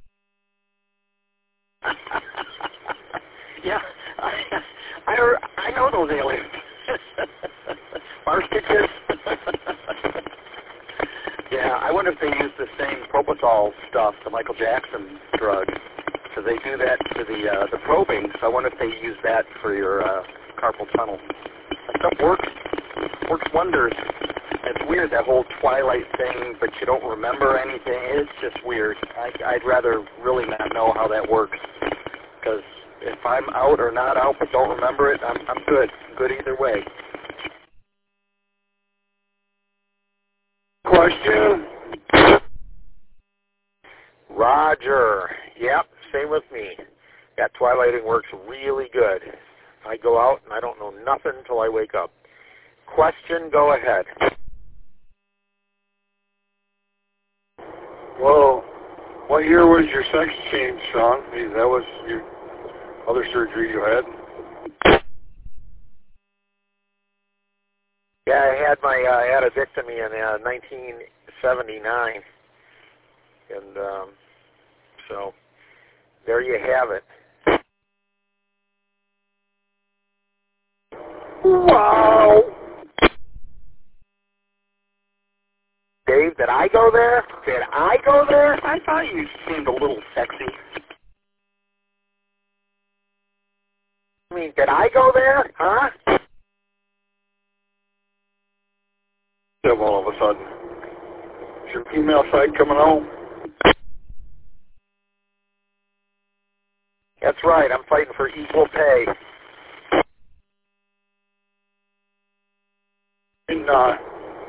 Yeah, I, I, I those aliens? Mars kids? Yeah, I wonder if they use the same Propofol stuff, the Michael Jackson drug, because they do that to the uh, the probing. So I wonder if they use that for your uh, carpal tunnel. That stuff works works wonders. It's weird, that whole Twilight thing, but you don't remember anything. It's just weird. I, I'd rather really not know how that works, because if I'm out or not out but don't remember it, I'm, I'm good. Good either way. Question? Roger. Yep, same with me. That twilighting works really good. I go out and I don't know nothing until I wake up. Question, go ahead. Well, what year was your sex change, Sean? That was your other surgery you had? Yeah, I had my uh, addictomy in uh, nineteen seventy-nine, and um, so there you have it. Wow! Dave, did I go there? Did I go there? I thought you seemed a little sexy. I mean, did I go there? Huh? All of a sudden. Is your female side coming home? That's right. I'm fighting for equal pay. And uh,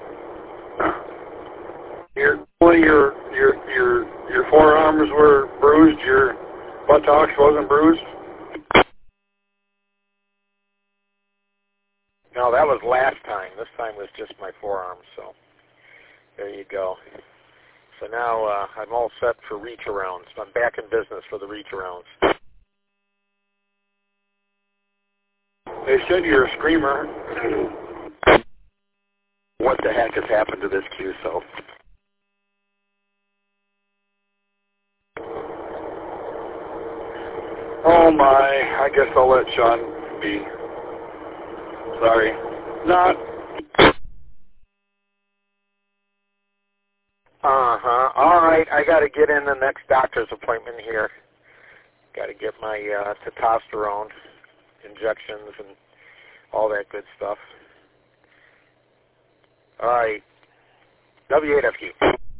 your only your your your your forearms were bruised. Your buttocks wasn't bruised. No, that was last time. This time was just my forearms, so there you go. So now uh, I'm all set for reach-arounds. I'm back in business for the reach-arounds. They said you're a screamer. What the heck has happened to this Q S O? Oh my, I guess I'll let Sean be. Sorry. Not. Uh-huh. All right, I got to get in the next doctor's appointment here. Got to get my uh, testosterone injections and all that good stuff. All right. W eight F Q.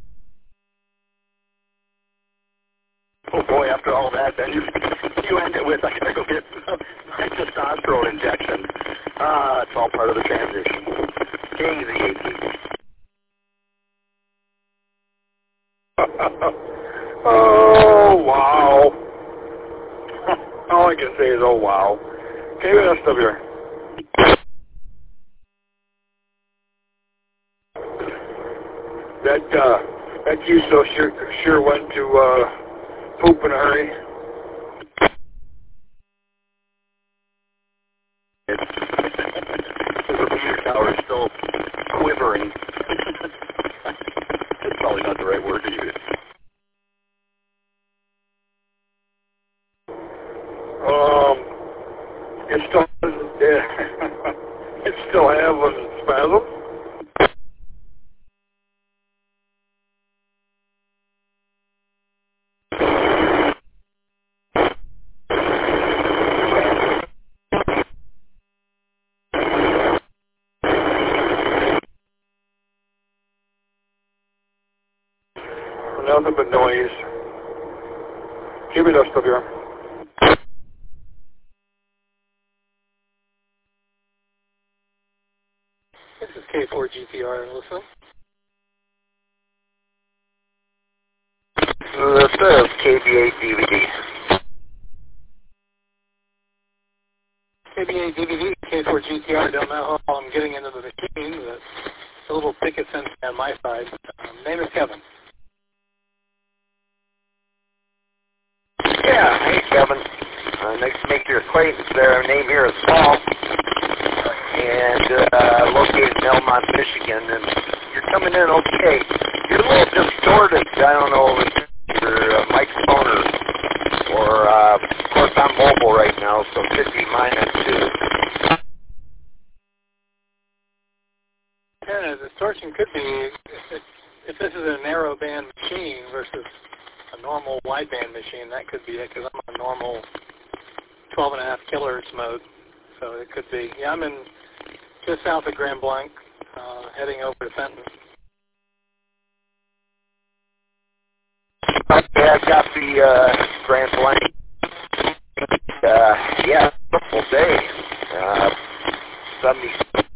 Oh boy, after all that, then you, you end it with, I gotta go get my testosterone injection. Ah, it's all part of the transition. Easy, easy. Oh, wow. All I can say is, oh, wow. Okay, what else up here? That, uh, that Q S O sure, sure went to, uh, poop in a hurry. It's, the repeater tower is still quivering. It's probably not the right word to use. Um, it still doesn't, yeah. It still has a spasm. Nothing but noise. Give me that stuff here. This is K four G P R, listening. This is K B eight D V D. K B eight D V D, K four G T R, don't know how I'm getting into the machine. That's a little picket fence on my side. Um, name is Kevin. Yeah, hey Kevin. Uh, nice to make your acquaintance there. Our name here is Paul. And uh, located in Elmont, Michigan. And you're coming in okay. You're a little distorted. I don't know if your uh, microphone or, or uh, of course I'm mobile right now, so it could be mine too. distortion could be, if, it, if this is a narrow band machine versus a normal wideband machine, that could be it, because I'm on a normal twelve and a half kilohertz mode. So it could be. Yeah, I'm in just south of Grand Blanc, uh, heading over to Fenton. Yeah, I got the uh, Grand Blanc. Uh, yeah, beautiful day. Uh, seventy.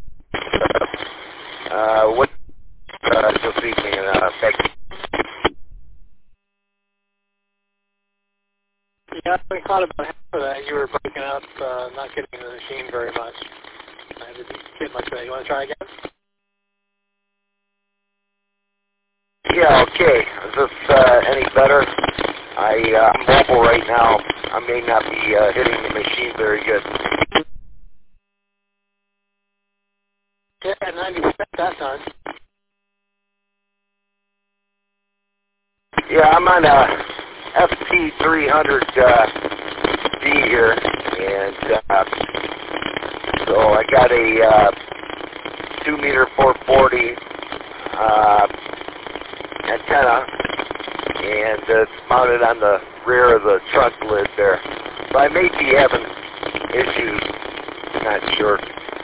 Uh, what? Uh, this evening, uh, back. Yeah, I caught about half of that. You were breaking up, uh, not getting to the machine very much. I didn't get much of that. You want to try again? Yeah, okay. Is this uh, any better? I, uh, I'm mobile right now. I may not be uh, hitting the machine very good. Yeah, ninety percent that time. Yeah, I'm on a F T three hundred uh, D here, and uh, so I got a uh, two meter four forty uh, antenna, and uh, it's mounted on the rear of the trunk lid there. So I may be having issues, not sure.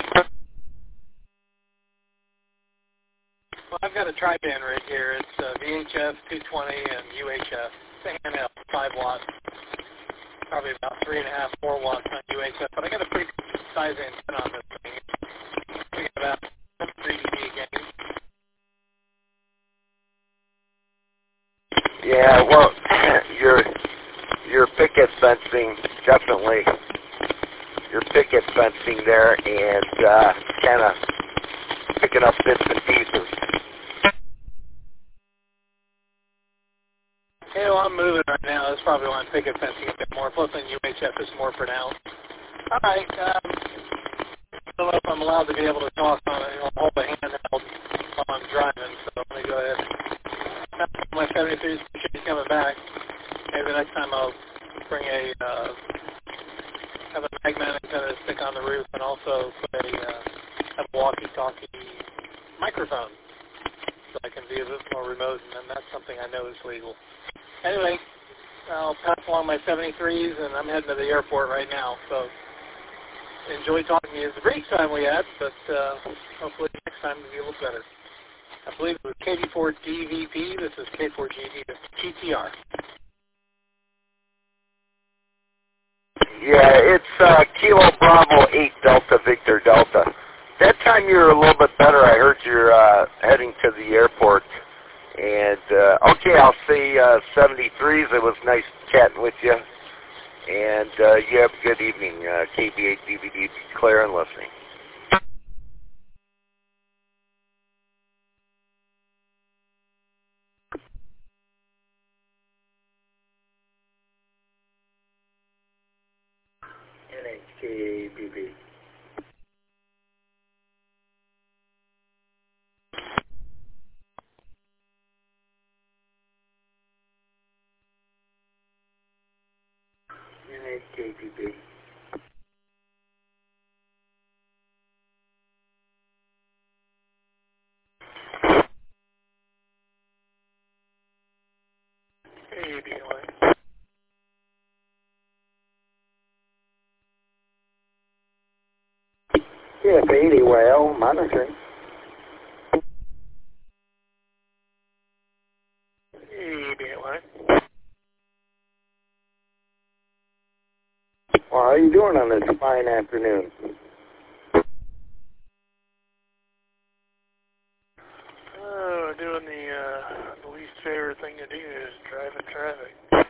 Well, I've got a tri-band right here. It's uh, V H F two twenty and U H F. It's a handheld, five watts, probably about three and a half, four watts on U H F. But I got a pretty good size antenna on this thing. We got about three D B gain. Yeah, well, your your picket fencing, definitely. Your picket fencing there, and uh, kind of picking up bits and pieces. Hey, well, I'm moving right now. That's probably why I'm picket fencing a bit more. Plus, on U H F is more pronounced. All right. Um, I don't know if I'm allowed to be able to talk on it. I'll hold a handheld while I'm driving, so let me go ahead. My seventy-three is coming back. Maybe the next time I'll bring a, uh, have a magnetic antenna to stick on the roof and also put a, uh, have a walkie-talkie microphone so I can be a bit more remote, and then that's something I know is legal. Anyway, I'll pass along my seventy-threes, and I'm heading to the airport right now, so enjoy talking to you. It's a brief time we had, but uh, hopefully next time will be a little better. I believe it was K D four D V P. This is K four G T R. Yeah, it's uh, Kilo Bravo eight Delta Victor Delta. That time you were a little bit better. I heard you're uh, heading to the airport. And, uh, okay, I'll say uh, seventy-threes. It was nice chatting with you. And uh, you have a good evening. Uh, K B eight D V D, Claire and listening. N H K B B. N H K B B. A B Y. Yeah, eighty well, monitoring. A B Y. Well, how are you doing on this fine afternoon? Oh, doing the, uh, the least favorite thing to do is driving traffic.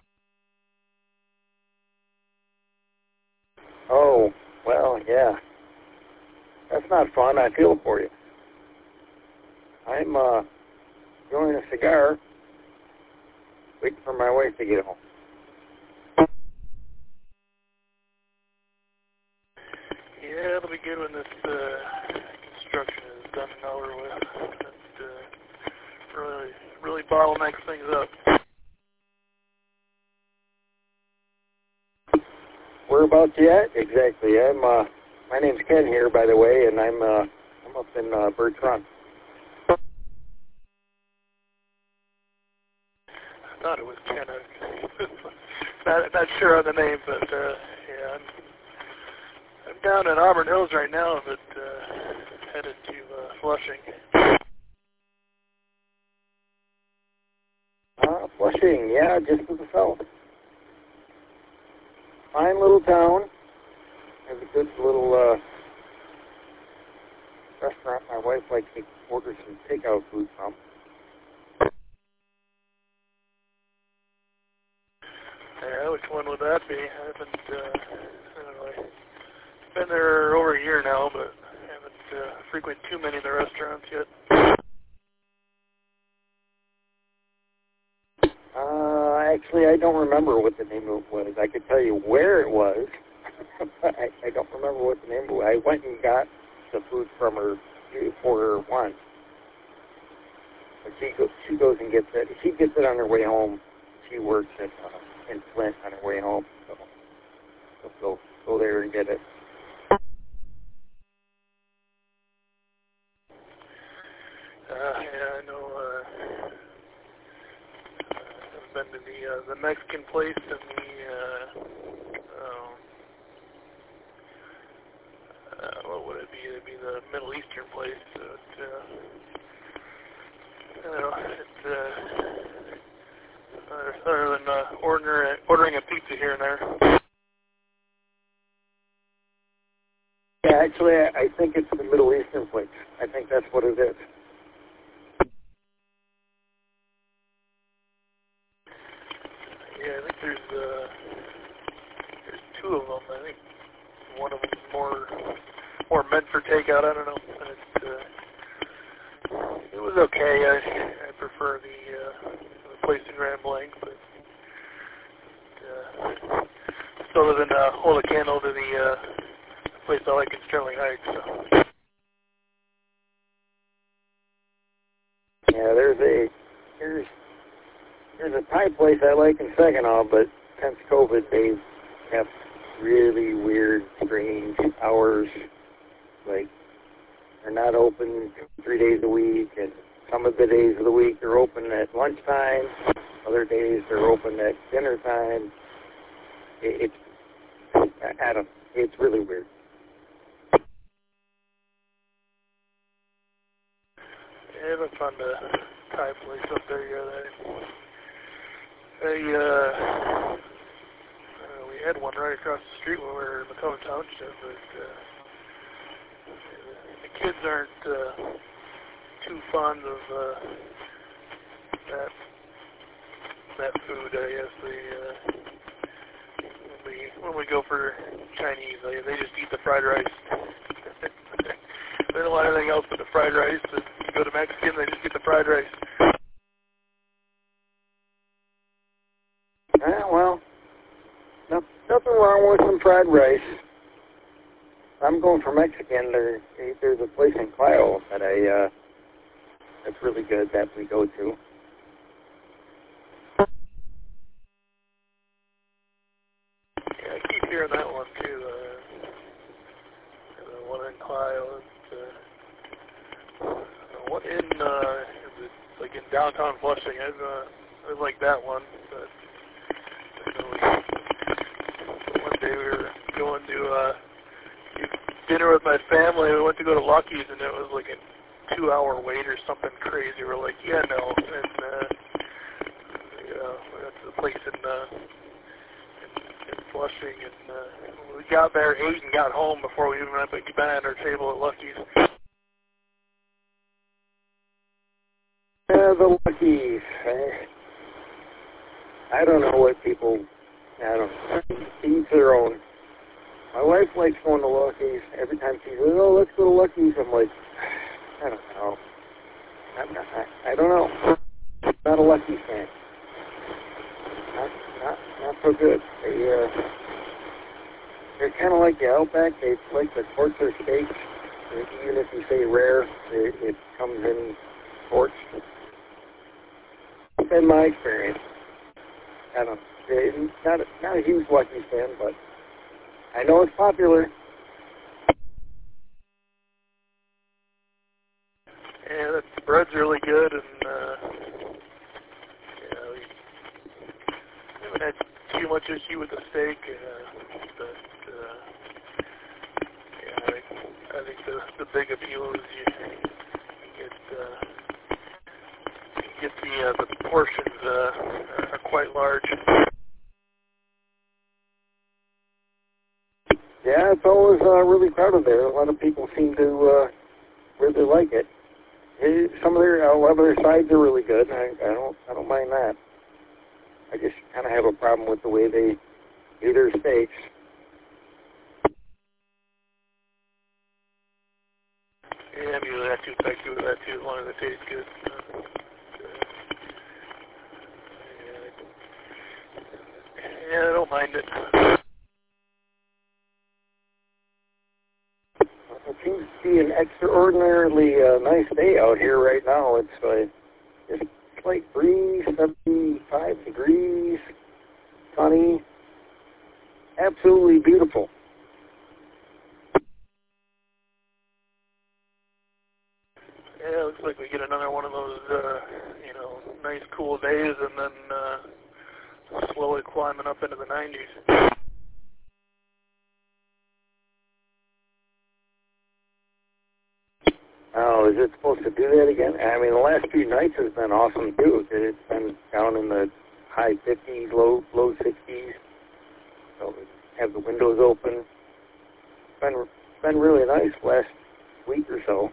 Oh, well, yeah. That's not fun. I feel for you. I'm, uh, enjoying a cigar, waiting for my wife to get home. Yeah, it'll be good when this, uh, construction is done and over with. It, uh, really, really bottlenecks things up. Whereabouts you at exactly? I'm, uh, my name's Ken here, by the way, and I'm, uh, I'm up in, uh, Birch Run. not not sure on the name, but uh, yeah, I'm, I'm down in Auburn Hills right now, but uh, headed to uh, Flushing. Uh, Flushing, yeah, just to the south. Fine little town. Has a good little uh, restaurant my wife likes to order some takeout food from. Yeah, which one would that be? I haven't, uh, I don't know, I've been there over a year now, but I haven't uh, frequented too many of the restaurants yet. Uh, actually, I don't remember what the name of it was. I could tell you where it was, but I, I don't remember what the name was. I went and got the food from her for her once. But she goes, she goes and gets it. She gets it on her way home. She works at uh, in Flint on her way home, so we'll go go there and get it. Uh, yeah, I know. Uh, I've been to the uh, the Mexican place and the uh, um, uh, what would it be? It'd be the Middle Eastern place. So it, uh, I don't know. It's uh, other than uh, ordering ordering a pizza here and there. Yeah, actually, I, I think it's the Middle Eastern place. I think that's what it is. Yeah, I think there's uh, there's two of them. I think one of them's more more meant for takeout. I don't know. It, uh, it was okay. I I prefer the, uh, the place in Grand Blanc, but uh, still doesn't uh, hold a candle to the uh, place I like in Sterling Heights. So. Yeah, there's a there's there's a Thai place I like in Saginaw, but since COVID, they have really weird, strange hours. Like they're not open three days a week, and some of the days of the week they're open at lunchtime. Other days they're open at dinner time. It, it's I don't. It's really weird. I haven't found a Thai place up there yet. I, I, uh, uh, we had one right across the street when we were in Macomb Township, but uh, the kids aren't uh, too fond of uh, that that food. I guess they uh, when we when we go for Chinese, they they just eat the fried rice. They don't want anything else but the fried rice. And you go to Mexican, they just get the fried rice. Ah, well, no, nothing wrong with some fried rice. I'm going for Mexican. There, there's a place in Clio that I uh, that's really good that we go to. Yeah, I keep hearing that one too. Uh, the one in Clio. Uh, what in uh, is it like in downtown Flushing? I uh, I like that one. But you know, we, one day we were going to uh, dinner with my family. We went to go to Lucky's, and it was like a two-hour wait or something crazy. We're like, yeah, no. And uh, yeah, that's the place in, uh, in, in Flushing, and uh, we got there, ate, and got home before we even been at our table at Lucky's. Uh, the Lucky's. I don't know what people. I don't know. Each their own. My wife likes going to Lucky's. Every time she says, "Oh, let's go to Lucky's," I'm like, I don't know. I'm not, I, I don't know. Not a Lucky's fan. Not, not, not so good. They, uh, they're kind of like the Outback. They like the torture steaks. Even if you say rare, it, it comes in torched. It's been my experience. I don't. It's not a, not a huge Lucky's fan, but I know it's popular. Yeah, the bread's really good, and uh, yeah, we haven't had too much tricky with the steak, uh, but uh, yeah, I think, I think the the big appeal is you get uh, get the uh, the portions uh, are, are quite large. Yeah, it's always uh, really crowded there. A lot of people seem to uh, really like it. it. Some of their, a lot of their sides are really good. I, I don't, I don't mind that. I just kind of have a problem with the way they do their steaks. Yeah, I'm usually not too picky with that too, as long as it tastes good. Uh, uh, yeah, yeah, I don't mind it. It seems to be an extraordinarily uh, nice day out here right now. It's uh, just slight breeze, seventy-five degrees, sunny, absolutely beautiful. Yeah, it looks like we get another one of those, uh, you know, nice cool days, and then uh, slowly climbing up into the nineties. Oh, is it supposed to do that again? I mean, the last few nights has been awesome, too. It's been down in the high fifties, low low sixties. So we have the windows open. It's been, it's been really nice last week or so.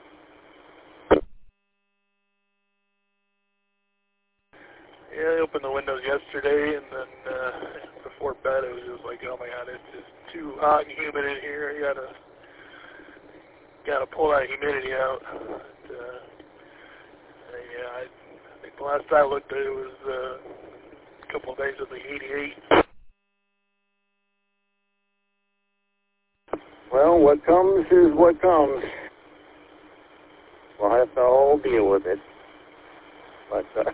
Yeah, I opened the windows yesterday, and then uh, before bed it was just like, oh my god, it's just too hot and humid in here. You gotta, gotta pull that humidity out. But, uh, yeah, I, I think the last I looked at it was uh, a couple of days of the eighty-eight. Well, what comes is what comes. We'll have to all deal with it. But uh,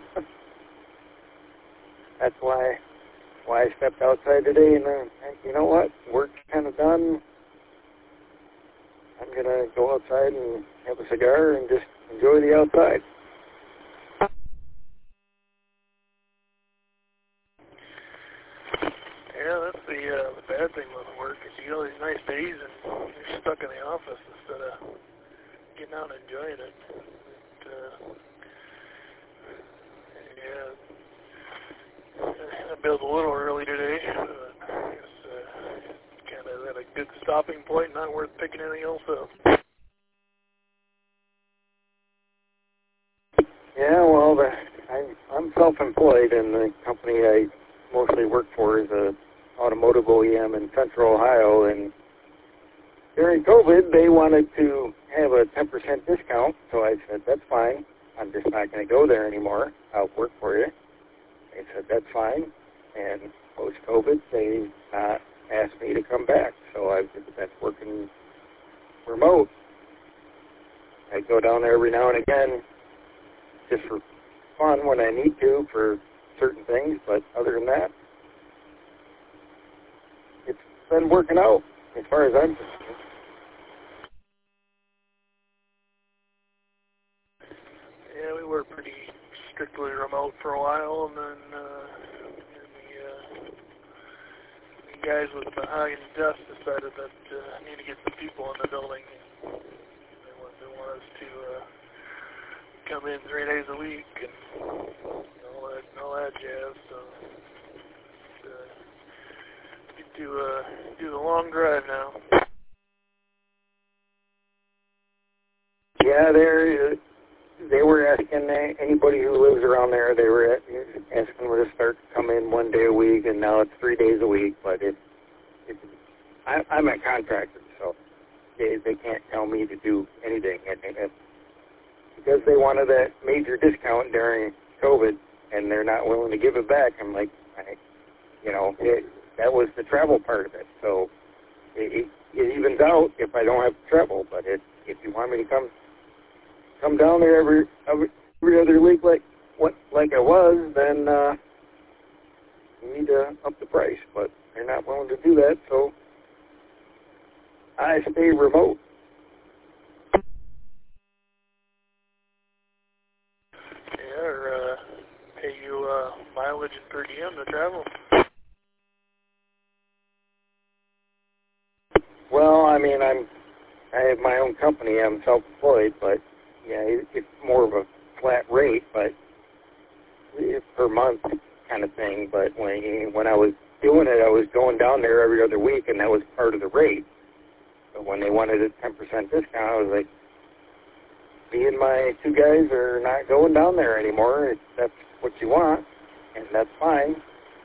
that's why why I stepped outside today, and uh, you know what? Work's kind of done. I'm going to go outside and have a cigar and just enjoy the outside. Yeah, that's the, uh, the bad thing with work is you get all these nice days and you're stuck in the office instead of getting out and enjoying it. But, uh, yeah, I built a little early today. But I guess uh, kind of at a good stopping point, not worth picking anything else up. Yeah, well, the, I, I'm self-employed, and the company I mostly work for is a automotive O E M in Central Ohio, and during COVID, they wanted to have a ten percent discount, so I said, that's fine. I'm just not going to go there anymore. I'll work for you. They said, that's fine. And post-COVID, they uh, asked me to come back, so I've been working remote. I go down there every now and again just for fun when I need to for certain things, but other than that, it's been working out as far as I'm concerned. Yeah, we were pretty strictly remote for a while, and then uh, and the, uh, the guys with the mahogany dust decided that uh, need to get some people in the building. And they want, they want us to uh, come in three days a week and all that, all that jazz. So uh, get to uh, do the long drive now. Yeah, they're, they were asking anybody who lives around there, they were asking me to start to come in one day a week, and now it's three days a week, but it, it, I, I'm a contractor, so they, they can't tell me to do anything. And, and because they wanted that major discount during COVID, and they're not willing to give it back, I'm like, I, you know, it, that was the travel part of it, so it, it, it evens out if I don't have to travel, but it, if you want me to come come down there every every, every other week like what like I was, then uh, you need to up the price. But they're not willing to do that, so I stay remote. Yeah, or uh, pay you uh, mileage and per diem to travel. I mean, I'm, I have my own company. I'm self-employed, but yeah, it, it's more of a flat rate, but it's per month kind of thing. But when when I was doing it, I was going down there every other week, and that was part of the rate. But when they wanted a ten percent discount, I was like, me and my two guys are not going down there anymore. If that's what you want, and that's fine.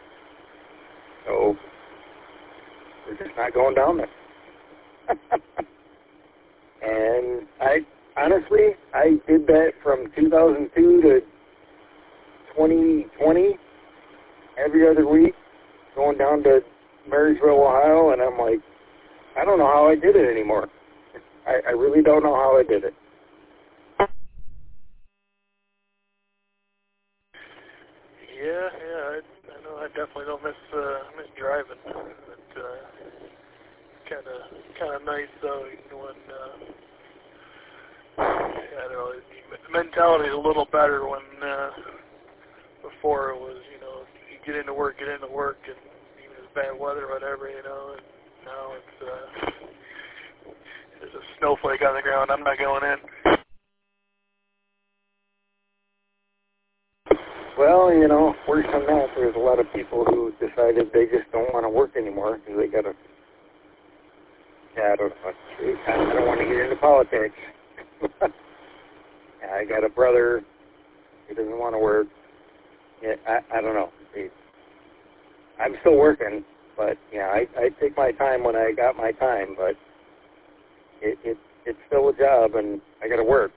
So we're just not going down there. And I honestly, I did that from two thousand two to twenty twenty, every other week, going down to Marysville, Ohio, and I'm like, I don't know how I did it anymore. I, I really don't know how I did it. Yeah, yeah, I, I know. I definitely don't miss uh, miss driving. But uh, kind of kind of nice though, when uh, I don't know. The mentality is a little better when uh, before it was, you know, you get into work, get into work, and even if it's bad weather or whatever, you know. And now it's uh, there's a snowflake on the ground. I'm not going in. Well, you know, worse than that, there's a lot of people who decided they just don't want to work anymore because they got a, yeah, I don't know, I don't want to get into politics. I got a brother, he doesn't want to work. Yeah, I, I don't know. He, I'm still working, but, yeah, I, I take my time when I got my time, but it, it it's still a job, and I got to work.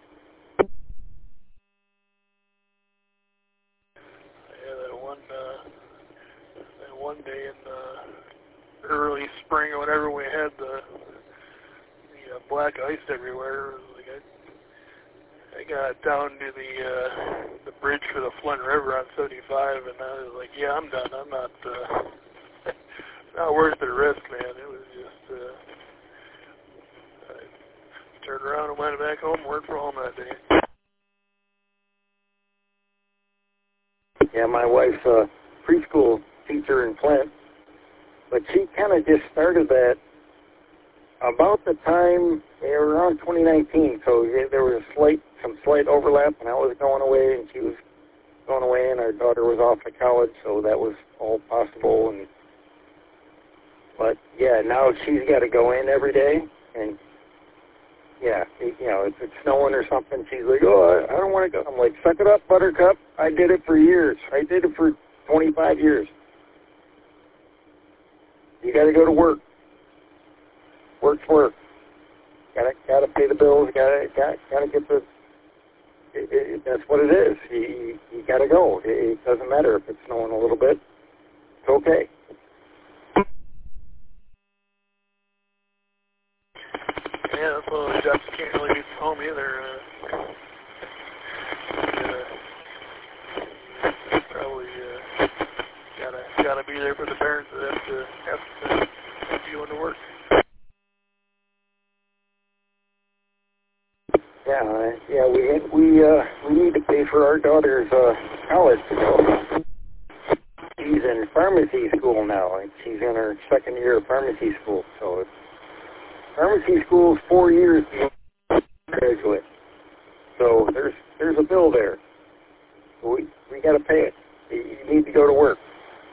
One day in the early spring or whatever, we had the, the uh, black ice everywhere. Like I, I got down to the uh, the bridge for the Flint River on seventy-five, and I was like, "Yeah, I'm done. I'm not uh, not worth the risk, man." It was just. Uh, I turned around and went back home, and worked from home that day. Yeah, my wife's a preschool teacher in Flint, but she kind of just started that about the time, yeah, around twenty nineteen, so yeah, there was a slight, some slight overlap, and I was going away, and she was going away, and our daughter was off to college, so that was all possible, and but, yeah, now she's got to go in every day, and, yeah, it, you know, if it's snowing or something, she's like, oh, I, I don't want to go. I'm like, suck it up, Buttercup. I did it for years. I did it for twenty-five years. You got to go to work. Work's work. Got to got to pay the bills. Got to got got to get the. It, it, that's what it is. You you got to go. It, it doesn't matter if it's snowing a little bit. It's okay. Yeah, that's one of the jobs you can't really do from home either. Uh, uh, probably uh, gotta gotta be there for the parents that have to have to, have to go into work. Yeah, uh, yeah, we we uh, we need to pay for our daughter's uh, college to go. She's in pharmacy school now, and she's in her second year of pharmacy school. So it's, pharmacy school is four years to graduate. So there's there's a bill there. We we got to pay it. You need to go to work.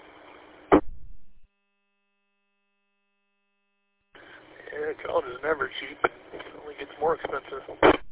Yeah, college is never cheap. It only gets more expensive.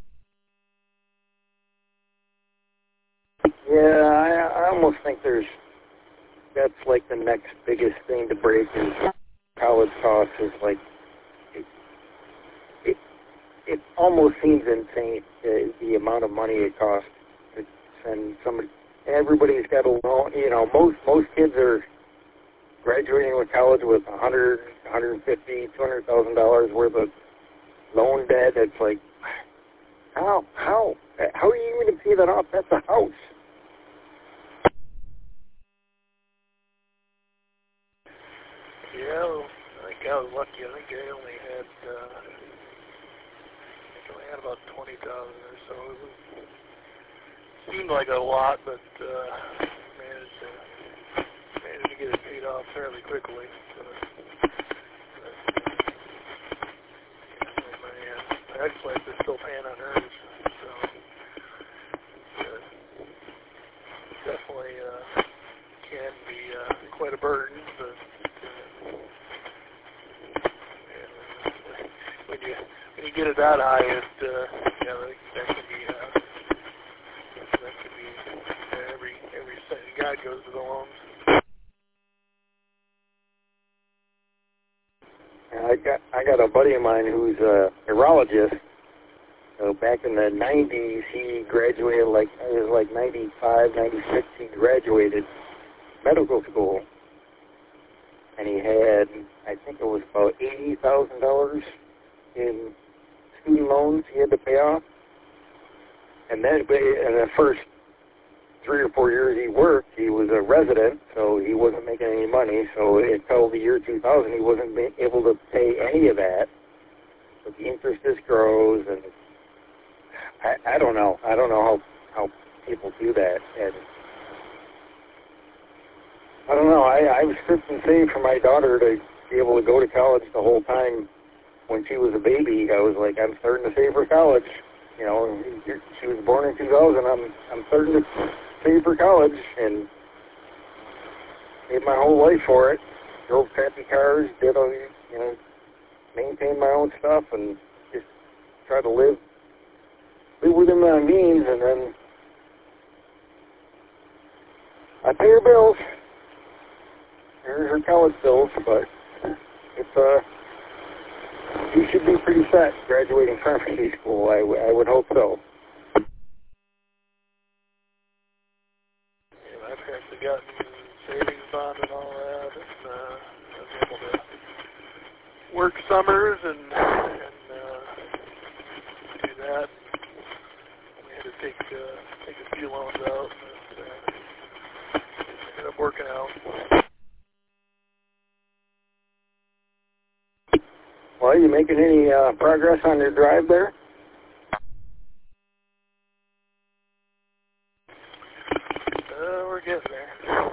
Yeah, I, I almost think there's, that's like the next biggest thing to break is college costs is like, it, it, it almost seems insane, the, the amount of money it costs to send somebody, everybody's got a loan, you know, most, most kids are graduating with college with a hundred, a hundred fifty, two hundred thousand dollars worth of loan debt. It's like, how, how, how are you going to pay that off? That's a house. Yeah, well, I think I was lucky. I think I only had, uh, I think I only had about twenty thousand or so. It was, seemed like a lot, but uh, managed to managed to get it paid off fairly quickly. So, place, they're still paying on hers. So uh, definitely uh, can be uh, quite a burden. But uh, yeah, when you when you get it that high, it uh, yeah, that, that can be uh, that can be uh, every every second God goes to the loans. I got I got a buddy of mine who's a urologist. So back in the nineties, he graduated like it was like ninety-five, ninety-six. He graduated medical school, and he had I think it was about eighty thousand dollars in student loans he had to pay off. And then in the first three or four years he worked, he was a resident, so he wasn't making any money. So until the year two thousand, he wasn't able to pay any of that. But the interest just grows, and I, I don't know. I don't know how, how people do that. And I don't know. I, I was scripting saved for my daughter to be able to go to college the whole time. When she was a baby, I was like, I'm starting to save for college. You know, she was born in two thousand. I'm I'm starting to save for college, and made my whole life for it. Drove crappy cars, did all, you know, maintained my own stuff, and just tried to live live within my means. And then I pay her bills. Here's her college bills, but it's uh. You should be pretty set graduating pharmacy school. I, w- I would hope so. Yeah, my parents have gotten savings bond and all that, and uh, I was able to work summers and, and uh, do that. We had to take uh, take a few loans out, but uh, ended up working out. Well, are you making any uh, progress on your drive there? Uh, we're getting there.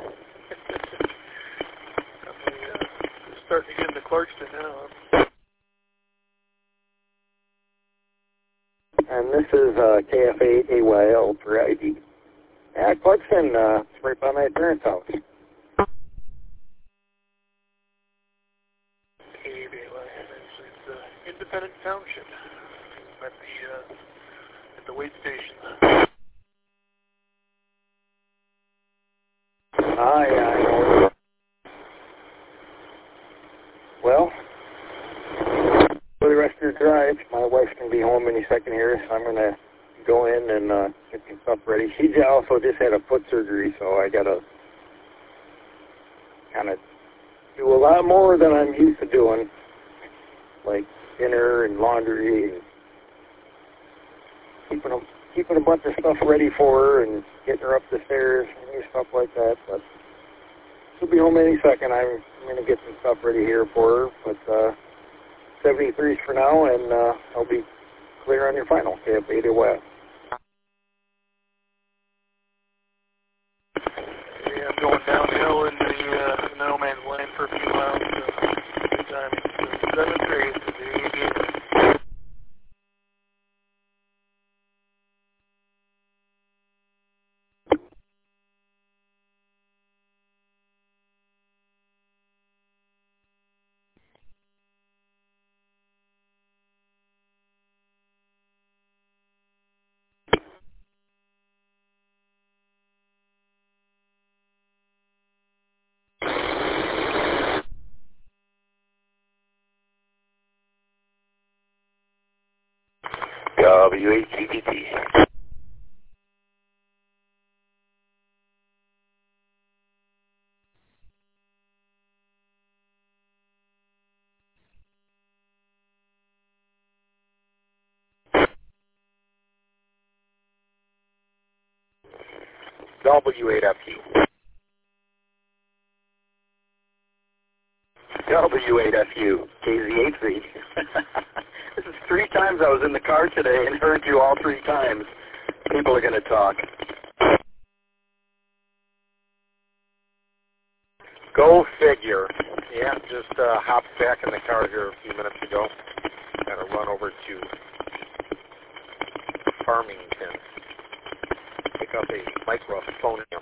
I'm uh, starting to get into Clarkston now. And this is uh, K F eight A Y L for I D. Yeah, Clarkston, uh, it's right by my parents' house. It's uh, Independent Township at the uh, at the wait station. Ah, yeah, I know. Well, for the rest of your drive, my wife's going to be home any second here, so I'm going to go in and uh, get some stuff ready. She also just had a foot surgery, so I got to kind of do a lot more than I'm used to doing, like dinner and laundry and keeping a, keeping a bunch of stuff ready for her and getting her up the stairs and stuff like that. But she'll be home any second. I'm, I'm going to get some stuff ready here for her. But uh, seventy-threes for now, and uh, I'll be clear on your final. K F eight A Y L. Yeah, I'm going downhill in the uh, no man's land for a few miles. So good timing. So seven threes to the game. W H G T T. W eight F U. W eight F U. K Z H Z. This is three times I was in the car today and heard you all three times. People are going to talk. Go figure. Yeah, just uh, hopped back in the car here a few minutes ago. Got to run over to Farmington. Pick up a microphonium.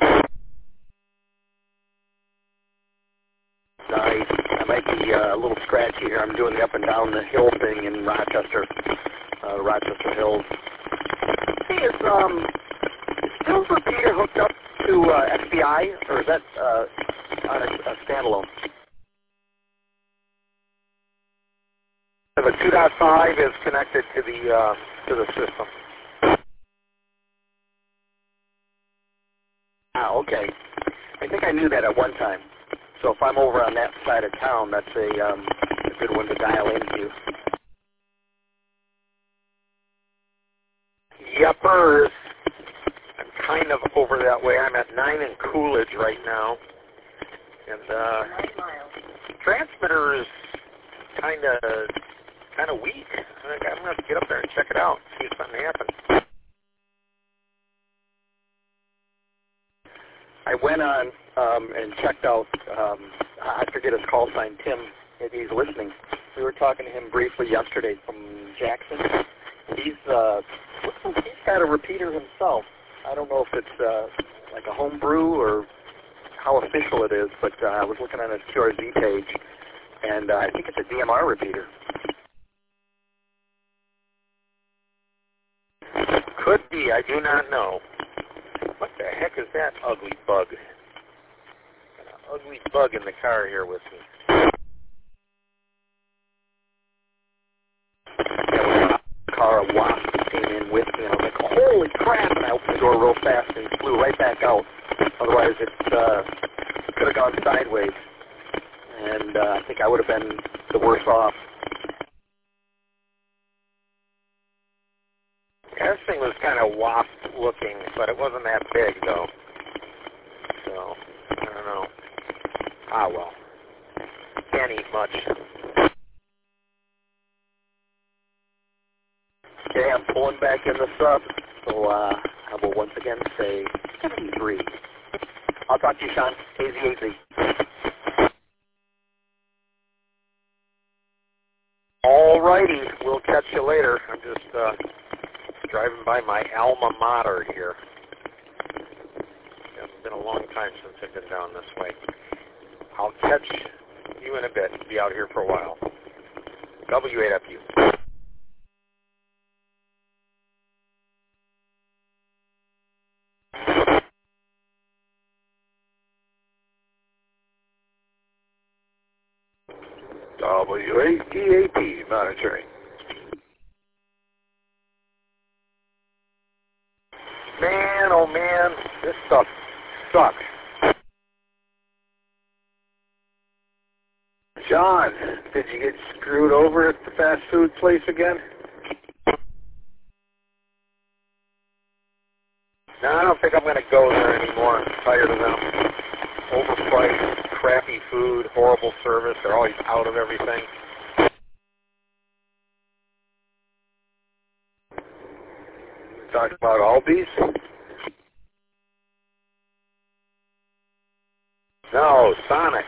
I, I might be uh, a little scratchy here. I'm doing the up and down the hill thing in Rochester, uh, Rochester Hills. Hey, is um, is Phil's repeater hooked up to uh, X B I, or is that uh, on a, a standalone? The two point five is connected to the uh, to the system. Ah, okay. I think I knew that at one time. So if I'm over on that side of town, that's a, um, a good one to dial into. Yuppers. I'm kind of over that way. I'm at nine in Coolidge right now. And uh, transmitter is kind of kind of weak. I think I'm going to get up there and check it out, see if something happens. I went on um, and checked out, um, I forget his call sign, Tim, maybe he's listening. We were talking to him briefly yesterday from Jackson. He's, uh, looks like he's got a repeater himself. I don't know if it's uh, like a home brew or how official it is, but uh, I was looking on his Q R Z page, and uh, I think it's a D M R repeater. Could be, I do not know. What the heck is that ugly bug? Got an ugly bug in the car here with me. The car, a wasp came in with me, and I was like, holy crap, and I opened the door real fast, and he flew right back out. Otherwise, it uh, could have gone sideways, and uh, I think I would have been the worse off. This thing was kind of wasp looking, but it wasn't that big though. So, I don't know. Ah well. Can't eat much. Okay, I'm pulling back in the sub, so uh, I will once again say seventy-three. I'll talk to you, Sean. A Z A Z. Alrighty, we'll catch you later. I'm just uh, driving by my alma mater here. It's been a long time since I've been down this way. I'll catch you in a bit. Be out here for a while. W eight F U. W eight T A P monitoring. Man, oh man, this stuff sucks. John, did you get screwed over at the fast food place again? No, I don't think I'm going to go there anymore. I'm tired of them. Overpriced, crappy food, horrible service. They're always out of everything. Talking about Albies? No, Sonic.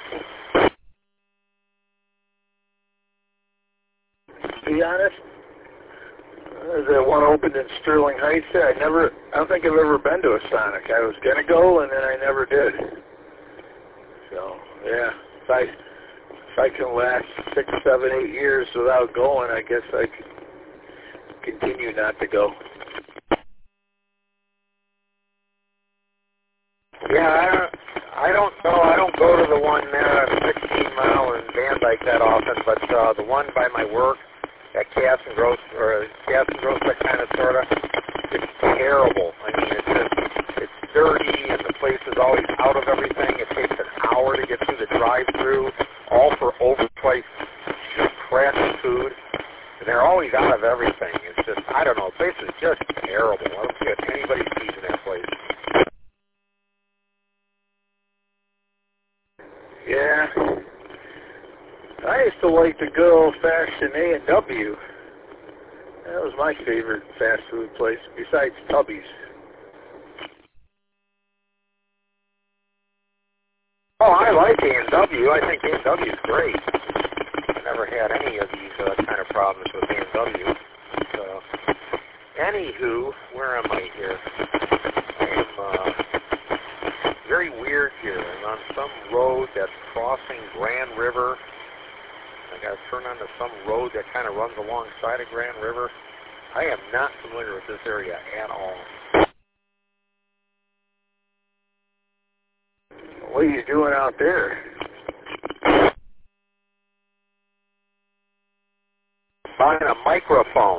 To be honest, there's that one opened in Sterling Heights there. I never, I don't think I've ever been to a Sonic. I was going to go, and then I never did. So, yeah, if I, if I can last six, seven, eight years without going, I guess I can continue not to go. Yeah, I don't, I don't know. I don't go to the one there at sixteen Mile and Van Dyke that often, but uh, the one by my work at Cass and Gross, or Cass and Gross, that kind of sort of, it's terrible. I mean, it's just, it's dirty, and the place is always out of everything. It takes an hour to get through the drive-through, all for overpriced, crappy food. And they're always out of everything. It's just, I don't know. The place is just terrible. I don't get anybody's feet in that place. Yeah. I used to like the good old-fashioned A and W. That was my favorite fast food place, besides Tubby's. Oh, I like A and W. I think A and W is great. I never had any of these uh, kind of problems with A and W. So, Anywho, where am I here? I am uh, very weird here. I'm on some road that's crossing Grand River. I got to turn onto some road that kind of runs alongside of Grand River. I am not familiar with this area at all. What are you doing out there? Buying a microphone.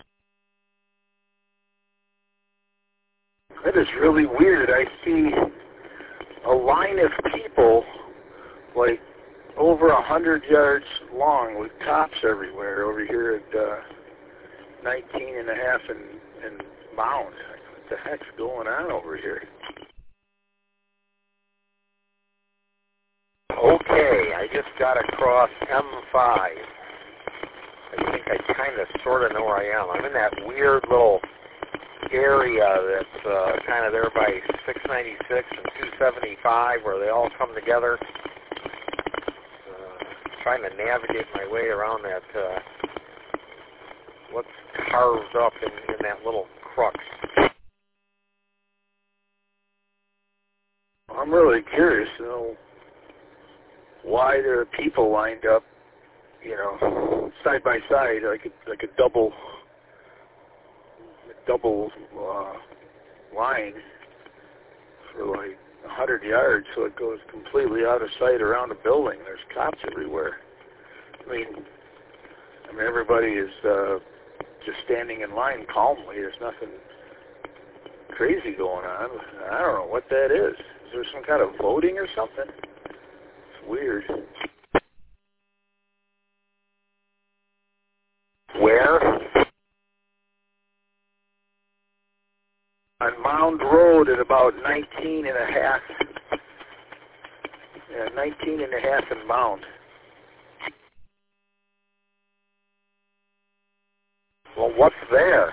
That is really weird. I see a line of people, like, over a hundred yards long with cops everywhere over here at uh, nineteen and a half and, and Mound. What the heck's going on over here? Okay, I just got across M five. I think I kind of sort of know where I am. I'm in that weird little area that's uh, kind of there by six ninety-six and two seventy-five where they all come together. Uh, trying to navigate my way around that, uh, what's carved up in, in that little crux. I'm really curious to know why there are people lined up, you know, side by side, like a, like a double, double uh, line for like a hundred yards, so it goes completely out of sight around the building. There's cops everywhere. I mean, I mean everybody is uh, just standing in line calmly. There's nothing crazy going on. I don't know what that is. Is there some kind of voting or something? It's weird. Where? On Mound Road at about nineteen and a half. Yeah, nineteen and a half in Mound. Well, what's there?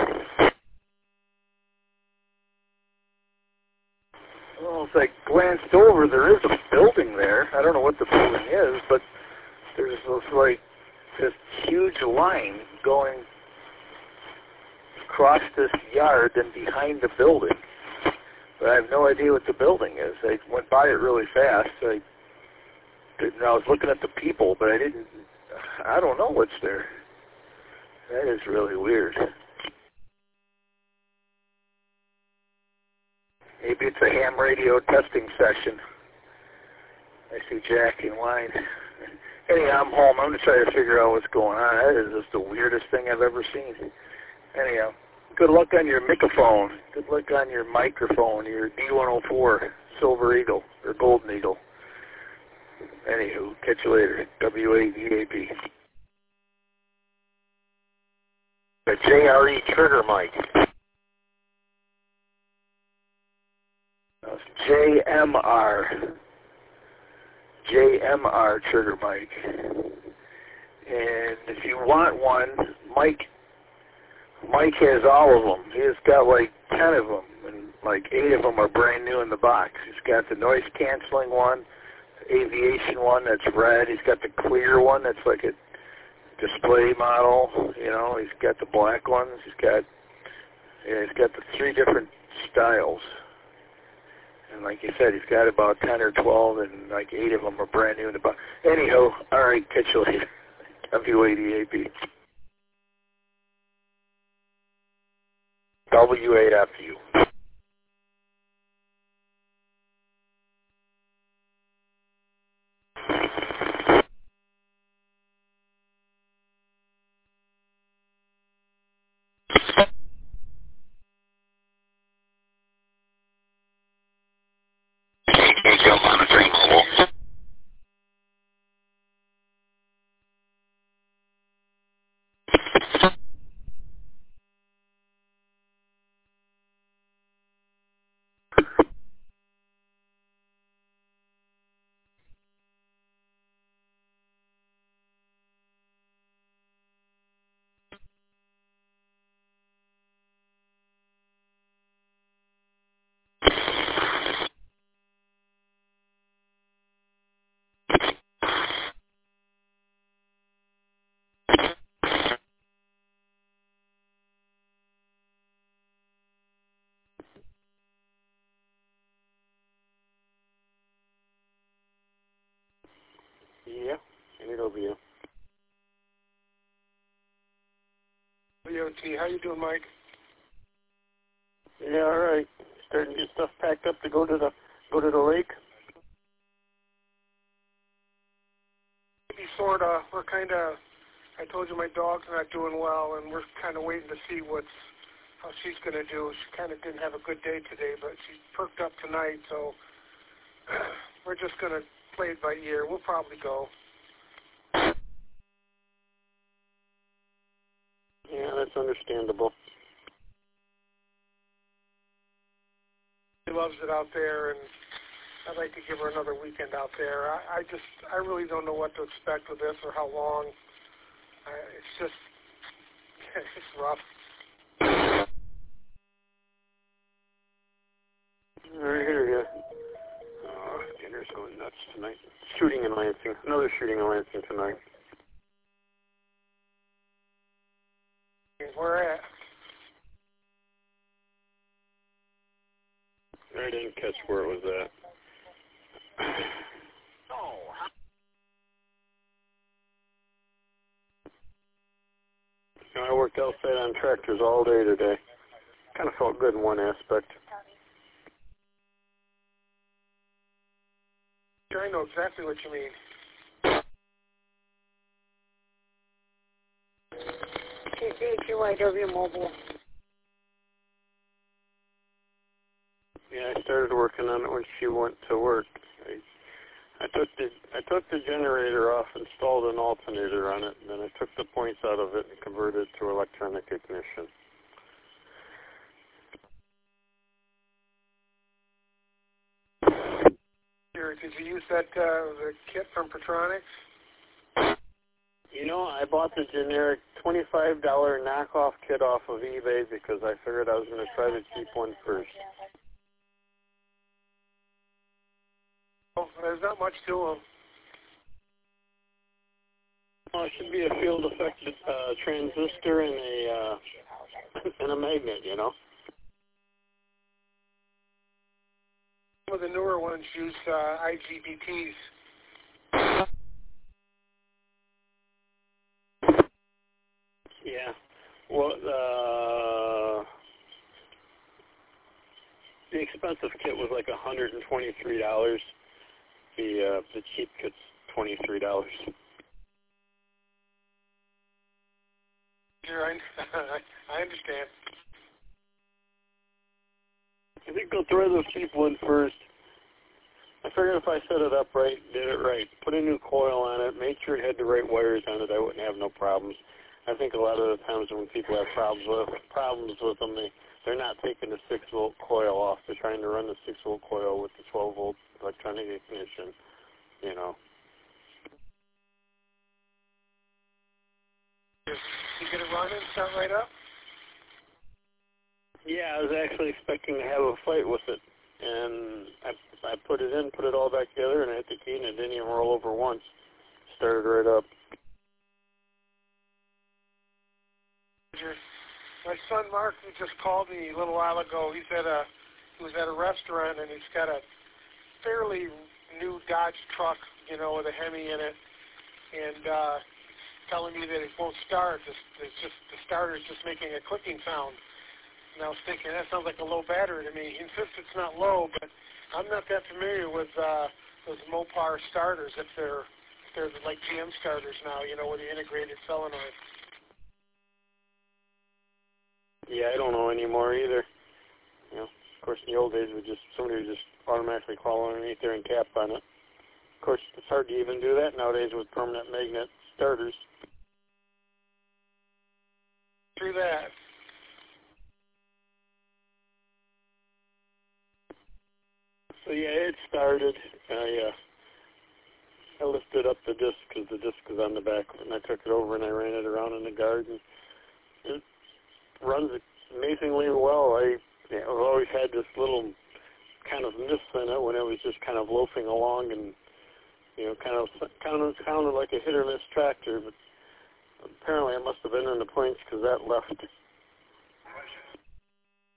Well, as I glanced over, there is a building there. I don't know what the building is, but there's this, like, this huge line going across this yard and behind the building. But I have no idea what the building is. I went by it really fast. I, didn't, I was looking at the people, but I didn't, I don't know what's there. That is really weird. Maybe it's a ham radio testing session. I see Jack in line. Anyhow, I'm home. I'm going to try to figure out what's going on. That is just the weirdest thing I've ever seen. Anyhow, good luck on your microphone. Good luck on your microphone, your D one oh four Silver Eagle or Golden Eagle. Anywho, catch you later. W A D A P. The J R E trigger mic. J M R. J M R trigger mic. And if you want one, Mike Mike has all of them. He has got like ten of them, and like eight of them are brand new in the box. He's got the noise canceling one, the aviation one that's red. He's got the clear one that's like a display model. You know, he's got the black ones. He's got yeah, he's got the three different styles. And like you said, he's got about ten or twelve, and like eight of them are brand new in the box. Anyhow, all right, catch you later. W A D A P. W eight F U. Monitoring mobile. K W. V O T. How you doing, Mike? Yeah, all right. Starting to get stuff packed up to go to the go to the lake. Sort of. We're kind of. I told you my dog's not doing well, and we're kind of waiting to see what's how she's going to do. She kind of didn't have a good day today, but she perked up tonight, so we're just going to play it by ear. We'll probably go. Yeah, that's understandable. She loves it out there, and I'd like to give her another weekend out there. I, I just, I really don't know what to expect with this or how long. I, it's just, it's rough. I hear you. Oh, dinner's going nuts tonight. Shooting in Lansing. Another shooting in Lansing tonight. Where at? I didn't catch where it was at. You know, I worked outside on tractors all day today. Kind of felt good in one aspect. I know exactly what you mean. K C Q Y W Mobile. Yeah, I started working on it when she went to work. I, I took the I took the generator off, installed an alternator on it, and then I took the points out of it and converted it to electronic ignition. Did you use that uh, the kit from Petronics? You know, I bought the generic twenty-five dollar knockoff kit off of eBay because I figured I was going to try the cheap one first. Oh, there's not much to them. Well, it should be a field effect uh, transistor and a uh, and a magnet, you know. Some of the newer ones use uh, I G B Ts. Yeah. Well, uh, the expensive kit was like one hundred twenty-three dollars. The uh, the cheap kit's twenty-three dollars. Sure, I, I understand. I think go throw the cheap one first. I figured if I set it up right, did it right, put a new coil on it, made sure it had the right wires on it, I wouldn't have no problems. I think a lot of the times when people have problems with problems with them, they they're not taking the six volt coil off. They're trying to run the six volt coil with the twelve volt electronic ignition. You know. You get it running, start right up? Yeah, I was actually expecting to have a fight with it, and I I put it in, put it all back together, and I hit the key, and it didn't even roll over once. Started right up. My son Mark, he just called me a little while ago. He's at a he was at a restaurant, and he's got a fairly new Dodge truck, you know, with a Hemi in it, and uh, telling me that it won't start. It's, it's just the starter's just making a clicking sound. And I was thinking, that sounds like a low battery to me. He insists it's not low, but I'm not that familiar with uh, those Mopar starters, if they're, if they're like G M starters now, you know, with the integrated solenoid. Yeah, I don't know anymore either. You know, of course, in the old days, we just somebody would just automatically crawl underneath there and tap on it. Of course, it's hard to even do that nowadays with permanent magnet starters. Through that. So yeah, it started. I uh, I lifted up the disc because the disc was on the back, and I took it over and I ran it around in the garden. It runs amazingly well. I you know, I've always had this little kind of miss in it when it was just kind of loafing along, and you know, kind of kind of sounded like a hit or miss tractor, but apparently I must have been in the points because that left.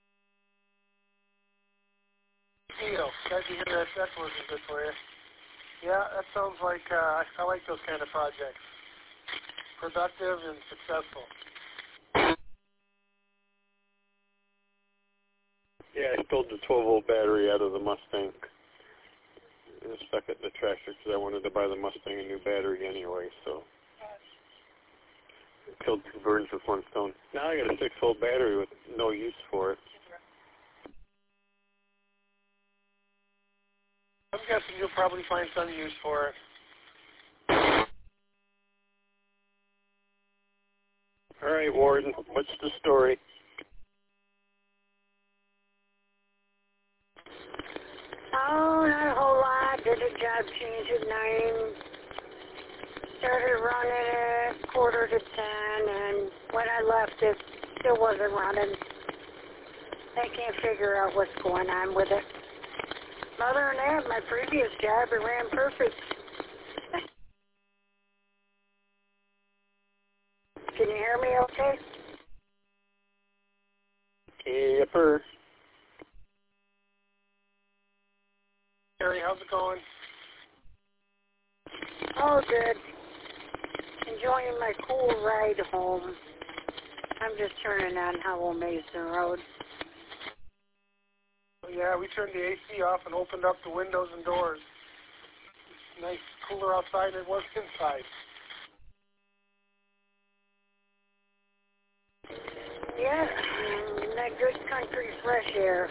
Deal. Glad to hear that that's working good for you. Yeah, that sounds like, uh, I like those kind of projects. Productive and successful. Yeah, I stole the twelve volt battery out of the Mustang and stuck it in the tractor because I wanted to buy the Mustang a new battery anyway, so killed two birds with one stone. Now I got a six volt battery with no use for it. I'm guessing you'll probably find some use for it. All right, Warden, what's the story? Oh, not a whole lot. Did a job change at nine. Started running at quarter to ten, and when I left, it still wasn't running. I can't figure out what's going on with it. Other than that, my previous job, it ran perfect. Can you hear me okay? Yepper. Harry, how's it going? Oh, good. Enjoying my cool ride home. I'm just turning on Howell Mason Road. Yeah, we turned the A C off and opened up the windows and doors. It's nice, cooler outside than it was inside. Yeah, that good country fresh air.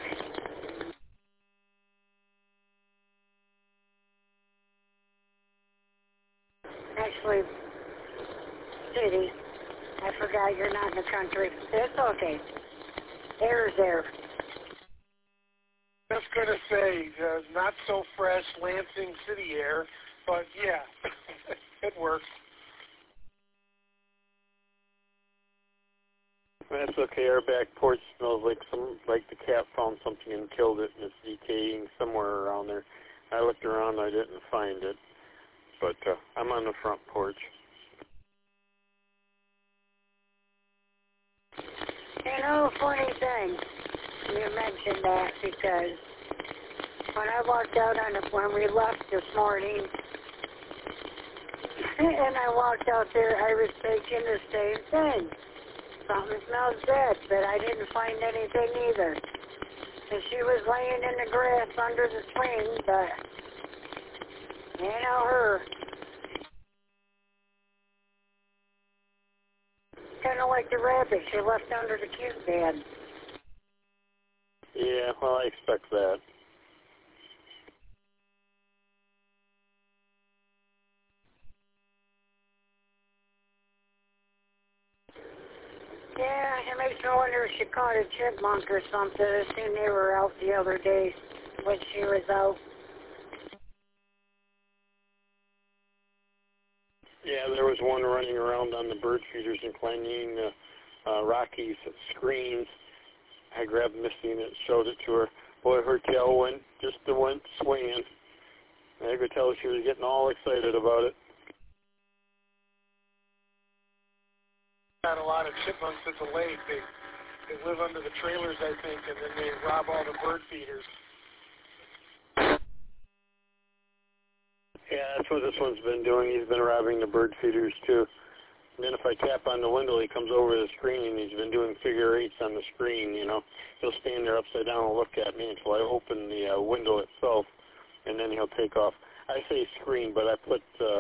Actually, city. I forgot you're not in the country. It's okay. Air's there. Just going to say, uh, not so fresh Lansing city air, but yeah, it works. That's okay. Our back porch smells like some, like the cat found something and killed it, and it's decaying somewhere around there. I looked around, I didn't find it, but uh, I'm on the front porch. You know, funny thing, you mentioned that because when I walked out on it, when we left this morning, and I walked out there, I was thinking the same thing. Something smells dead, but I didn't find anything either. And she was laying in the grass under the swing, but you know her. Kind of like the rabbit she left under the cube bed. Yeah, well, I expect that. Yeah, it makes me wonder if she caught a chipmunk or something. I seen they were out the other day when she was out. Yeah, there was one running around on the bird feeders and climbing uh, uh, Rocky's screens. I grabbed Misty and it showed it to her. Boy, her tail went, just went swinging. I could tell she was getting all excited about it. Got a lot of chipmunks at the lake. They they live under the trailers, I think, and then they rob all the bird feeders. Yeah, that's what this one's been doing. He's been robbing the bird feeders too. And then if I tap on the window, he comes over the screen and he's been doing figure eights on the screen, you know. He'll stand there upside down and look at me until I open the uh, window itself, and then he'll take off. I say screen, but I put uh,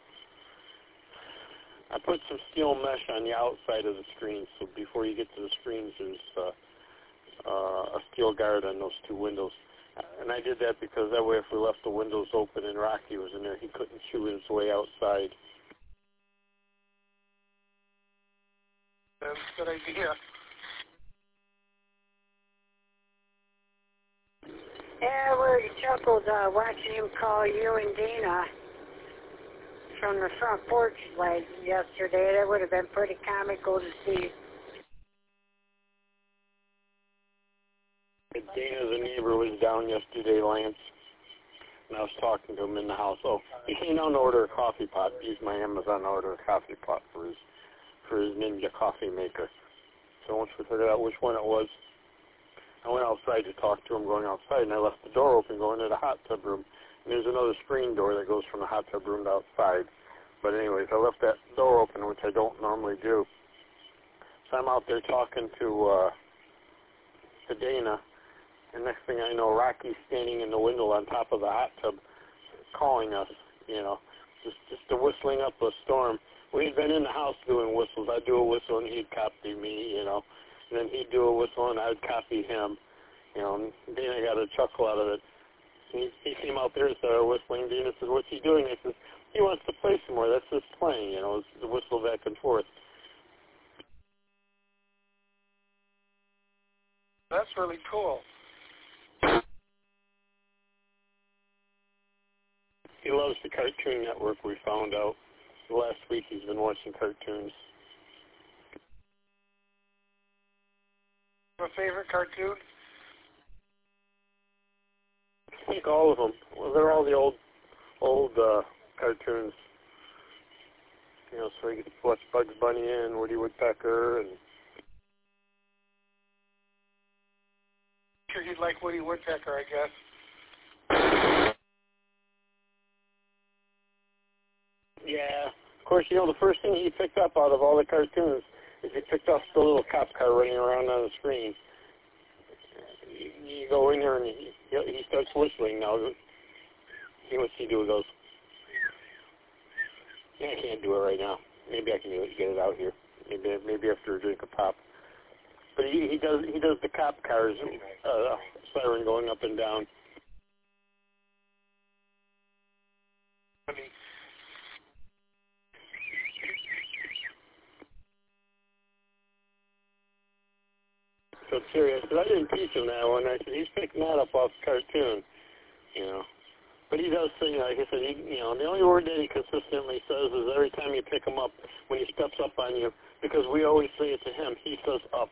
I put some steel mesh on the outside of the screen, so before you get to the screens, there's uh, uh, a steel guard on those two windows. And I did that because that way if we left the windows open and Rocky was in there, he couldn't chew his way outside. That's a good idea. Yeah, we chuckled uh, watching him call you and Dina from the front porch like yesterday. That would have been pretty comical to see. Dana, the neighbor, was down yesterday, Lance, and I was talking to him in the house. Oh, he came down to order a coffee pot. Used my Amazon to order a coffee pot for his for his Ninja coffee maker. So once we figured out which one it was, I went outside to talk to him going outside, and I left the door open going to the hot tub room. And there's another screen door that goes from the hot tub room to outside. But anyways, I left that door open, which I don't normally do. So I'm out there talking to uh, to Dana, and next thing I know, Rocky's standing in the window on top of the hot tub, calling us. You know, just just a whistling up a storm. We'd been in the house doing whistles. I'd do a whistle and he'd copy me. You know, and then he'd do a whistle and I'd copy him. You know, and Dana got a chuckle out of it. He, he came out there and started whistling. Dana says, "What's he doing?" I says, "He wants to play some more. That's just playing, you know, it's the whistle back and forth." That's really cool. He loves the Cartoon Network, we found out. Last week he's been watching cartoons. A favorite cartoon? I think all of them. Well, they're all the old, old uh, cartoons. You know, so he gets to watch Bugs Bunny and Woody Woodpecker, and sure he'd like Woody Woodpecker, I guess. yeah. Of course, you know, the first thing he picked up out of all the cartoons is he picked up the little cop car running around on the screen. You, you go in there and he, he starts whistling now. See what's he do? He goes, yeah, I can't do it right now. Maybe I can do it, get it out here. Maybe maybe after a drink of pop. But he, he does he does the cop cars, uh, siren going up and down. So serious, because I didn't teach him that one. I said he's picking that up off the cartoon, you know. But he does say, like I said, he, you know, the only word that he consistently says is every time you pick him up, when he steps up on you, because we always say it to him, he says up.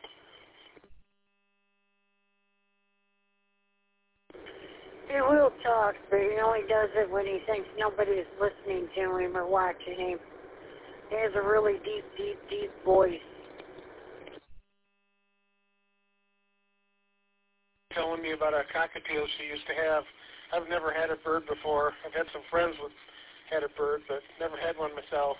He will talk, but he only does it when he thinks nobody's listening to him or watching him. He has a really deep, deep, deep voice. Telling me about a cockatiel she used to have. I've never had a bird before. I've had some friends with had a bird, but never had one myself.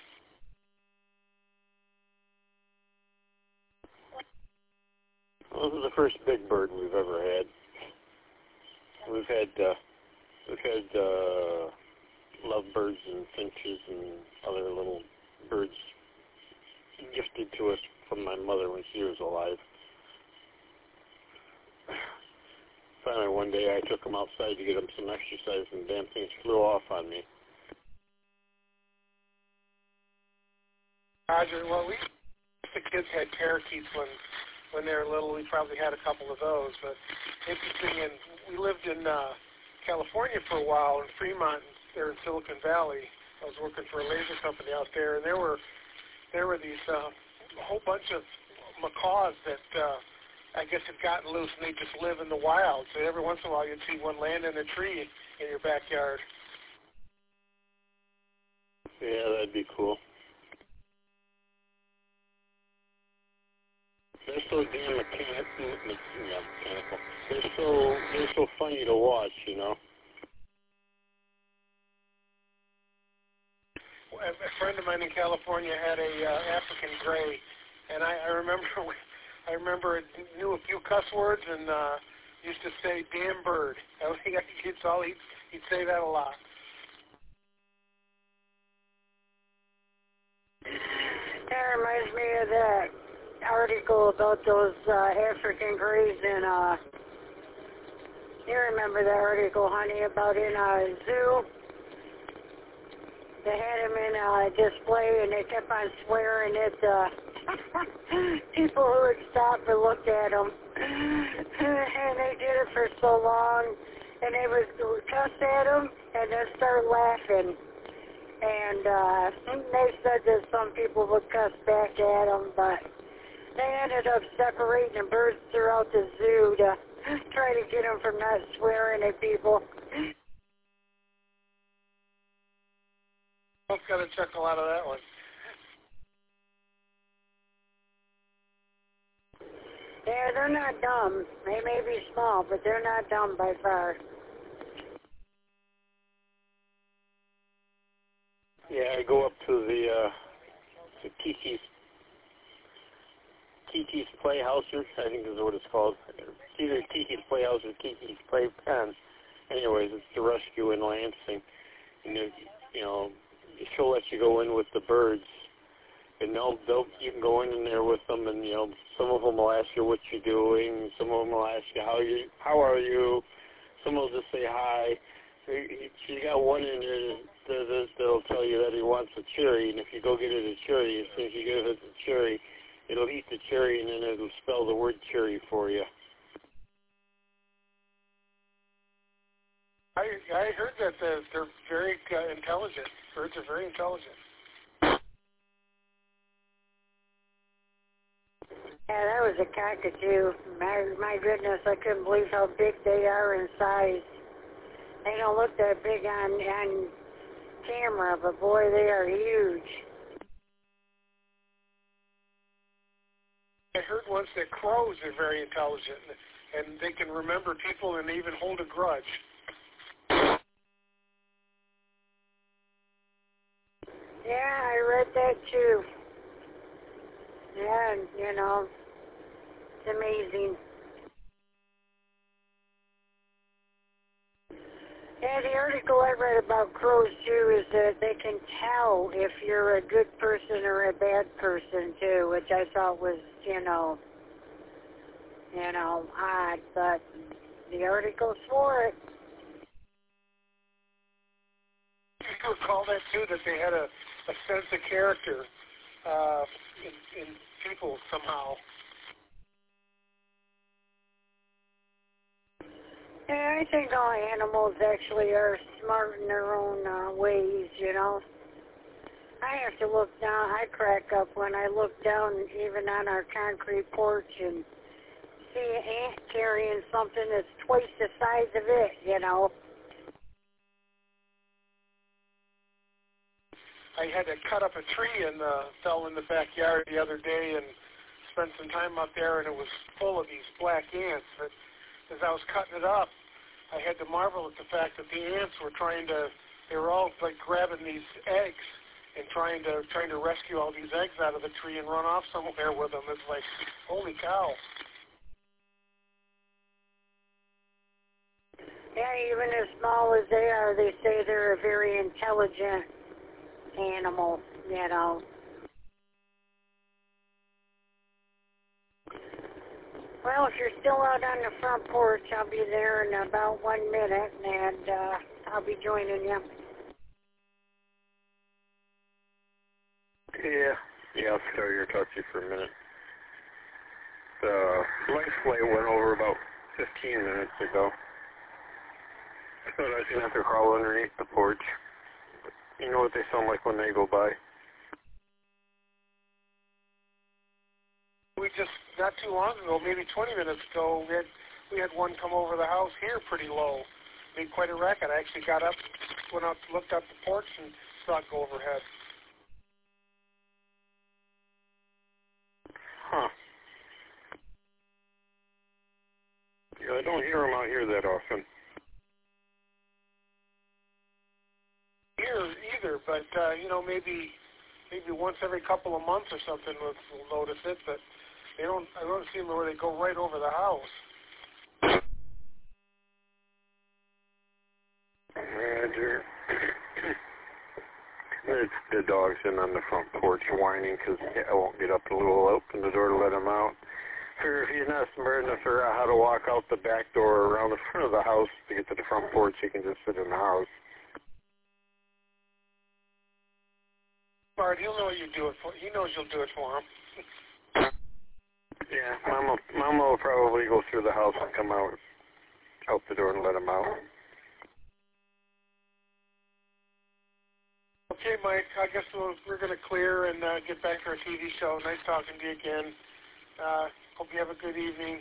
Well, this is the first big bird we've ever had. We've had uh, we've had uh, lovebirds and finches and other little birds gifted to us from my mother when she was alive. Finally, one day I took them outside to get them some exercise, and damn things flew off on me. Roger, well, we the kids had parakeets when when they were little. We probably had a couple of those, but interesting. And we lived in uh, California for a while in Fremont, there in Silicon Valley. I was working for a laser company out there, and there were there were these uh, a whole bunch of macaws that. Uh, I guess had gotten loose and they just live in the wild. So every once in a while you'd see one land in a tree in your backyard. Yeah, that'd be cool. They're so damn mechanical. mechanical. They're so they're so funny to watch, you know. A friend of mine in California had a uh, African gray, and I, I remember. I remember it knew a few cuss words and uh, used to say "damn bird." That's all he'd, he'd say that a lot. That reminds me of that article about those uh, African greys in, uh, you remember that article, honey, about in a zoo? They had him in a display and they kept on swearing at uh, people who would stop and look at them. And they did it for so long, and they would cuss at them and then start laughing. And uh, they said that some people would cuss back at them, but they ended up separating the birds throughout the zoo to try to get them from not swearing at people. I've got to chuckle out of that one. Yeah, they're not dumb. They may be small, but they're not dumb by far. I, I go up to the uh, to Kiki's Kiki's Playhouse, or I think is what it's called. It's either Kiki's Playhouse or Kiki's Playpen. Anyways, it's the rescue in Lansing, and you you know she'll let you go in with the birds, and they'll they'll you can go in there with them, and you know some of them will ask you what you're doing, some of them will ask you how you how are you, some will just say hi. She got one in there that that'll tell you that he wants a cherry, and if you go get it a cherry, as soon as you give it a cherry, it'll eat the cherry, and then it'll spell the word cherry for you. I I heard that they're, they're very uh, intelligent. Birds are very intelligent. Yeah, that was a cockatoo. My, my goodness, I couldn't believe how big they are in size. They don't look that big on, on camera, but boy, they are huge. I heard once that crows are very intelligent, and they can remember people and even hold a grudge. Yeah, I read that too. Yeah, and, you know, it's amazing. Yeah, the article I read about crows too is that they can tell if you're a good person or a bad person too, which I thought was, you know, you know, odd, but the article swore it. I recall that too, that they had a, a sense of character uh, in, in people somehow. Yeah, I think all animals actually are smart in their own uh, ways, you know. I have to look down, I crack up when I look down even on our concrete porch and see an ant carrying something that's twice the size of it, you know. I had to cut up a tree and uh, fell in the backyard the other day and spent some time up there, and it was full of these black ants. But as I was cutting it up, I had to marvel at the fact that the ants were trying to, they were all like grabbing these eggs and trying to trying to rescue all these eggs out of the tree and run off somewhere with them. It's like, holy cow. Yeah, even as small as they are, they say they're a very intelligent animal, you know. Well, if you're still out on the front porch, I'll be there in about one minute, and uh, I'll be joining you. Yeah, yeah, I'll start here, talk to you for a minute. The light flight went over about fifteen minutes ago. I thought I was going to have to crawl underneath the porch. You know what they sound like when they go by? We just, not too long ago, maybe twenty minutes ago, we had, we had one come over the house here pretty low. Made quite a racket. I actually got up, went out, looked up the porch, and saw it go overhead. Huh. Yeah, I don't hear them out here that often. Here either, but, uh, you know, maybe maybe once every couple of months or something we'll, we'll notice it, but they don't, I don't see them where they go right over the house. Roger. It's the dog's in on the front porch whining because I won't get up a little, open the door to let him out. Figure if he's not smart enough to figure out how to walk out the back door or around the front of the house to get to the front porch, he can just sit in the house. Bart, he'll know what you do it for. He knows you'll do it for him. Yeah, Mama, Mama will probably go through the house and come out, out the door and let him out. Okay, Mike, I guess we'll, we're going to clear and uh, get back to our T V show. Nice talking to you again. Uh, hope you have a good evening.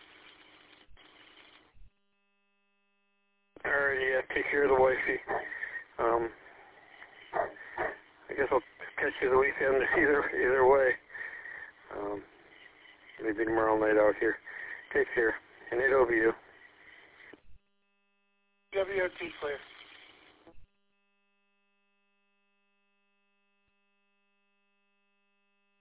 All right, yeah, take care of the wifey. Um, I guess I'll catch you the weekend either either way. Um, maybe tomorrow night out here. Take care. And it'll be you. W O T clear.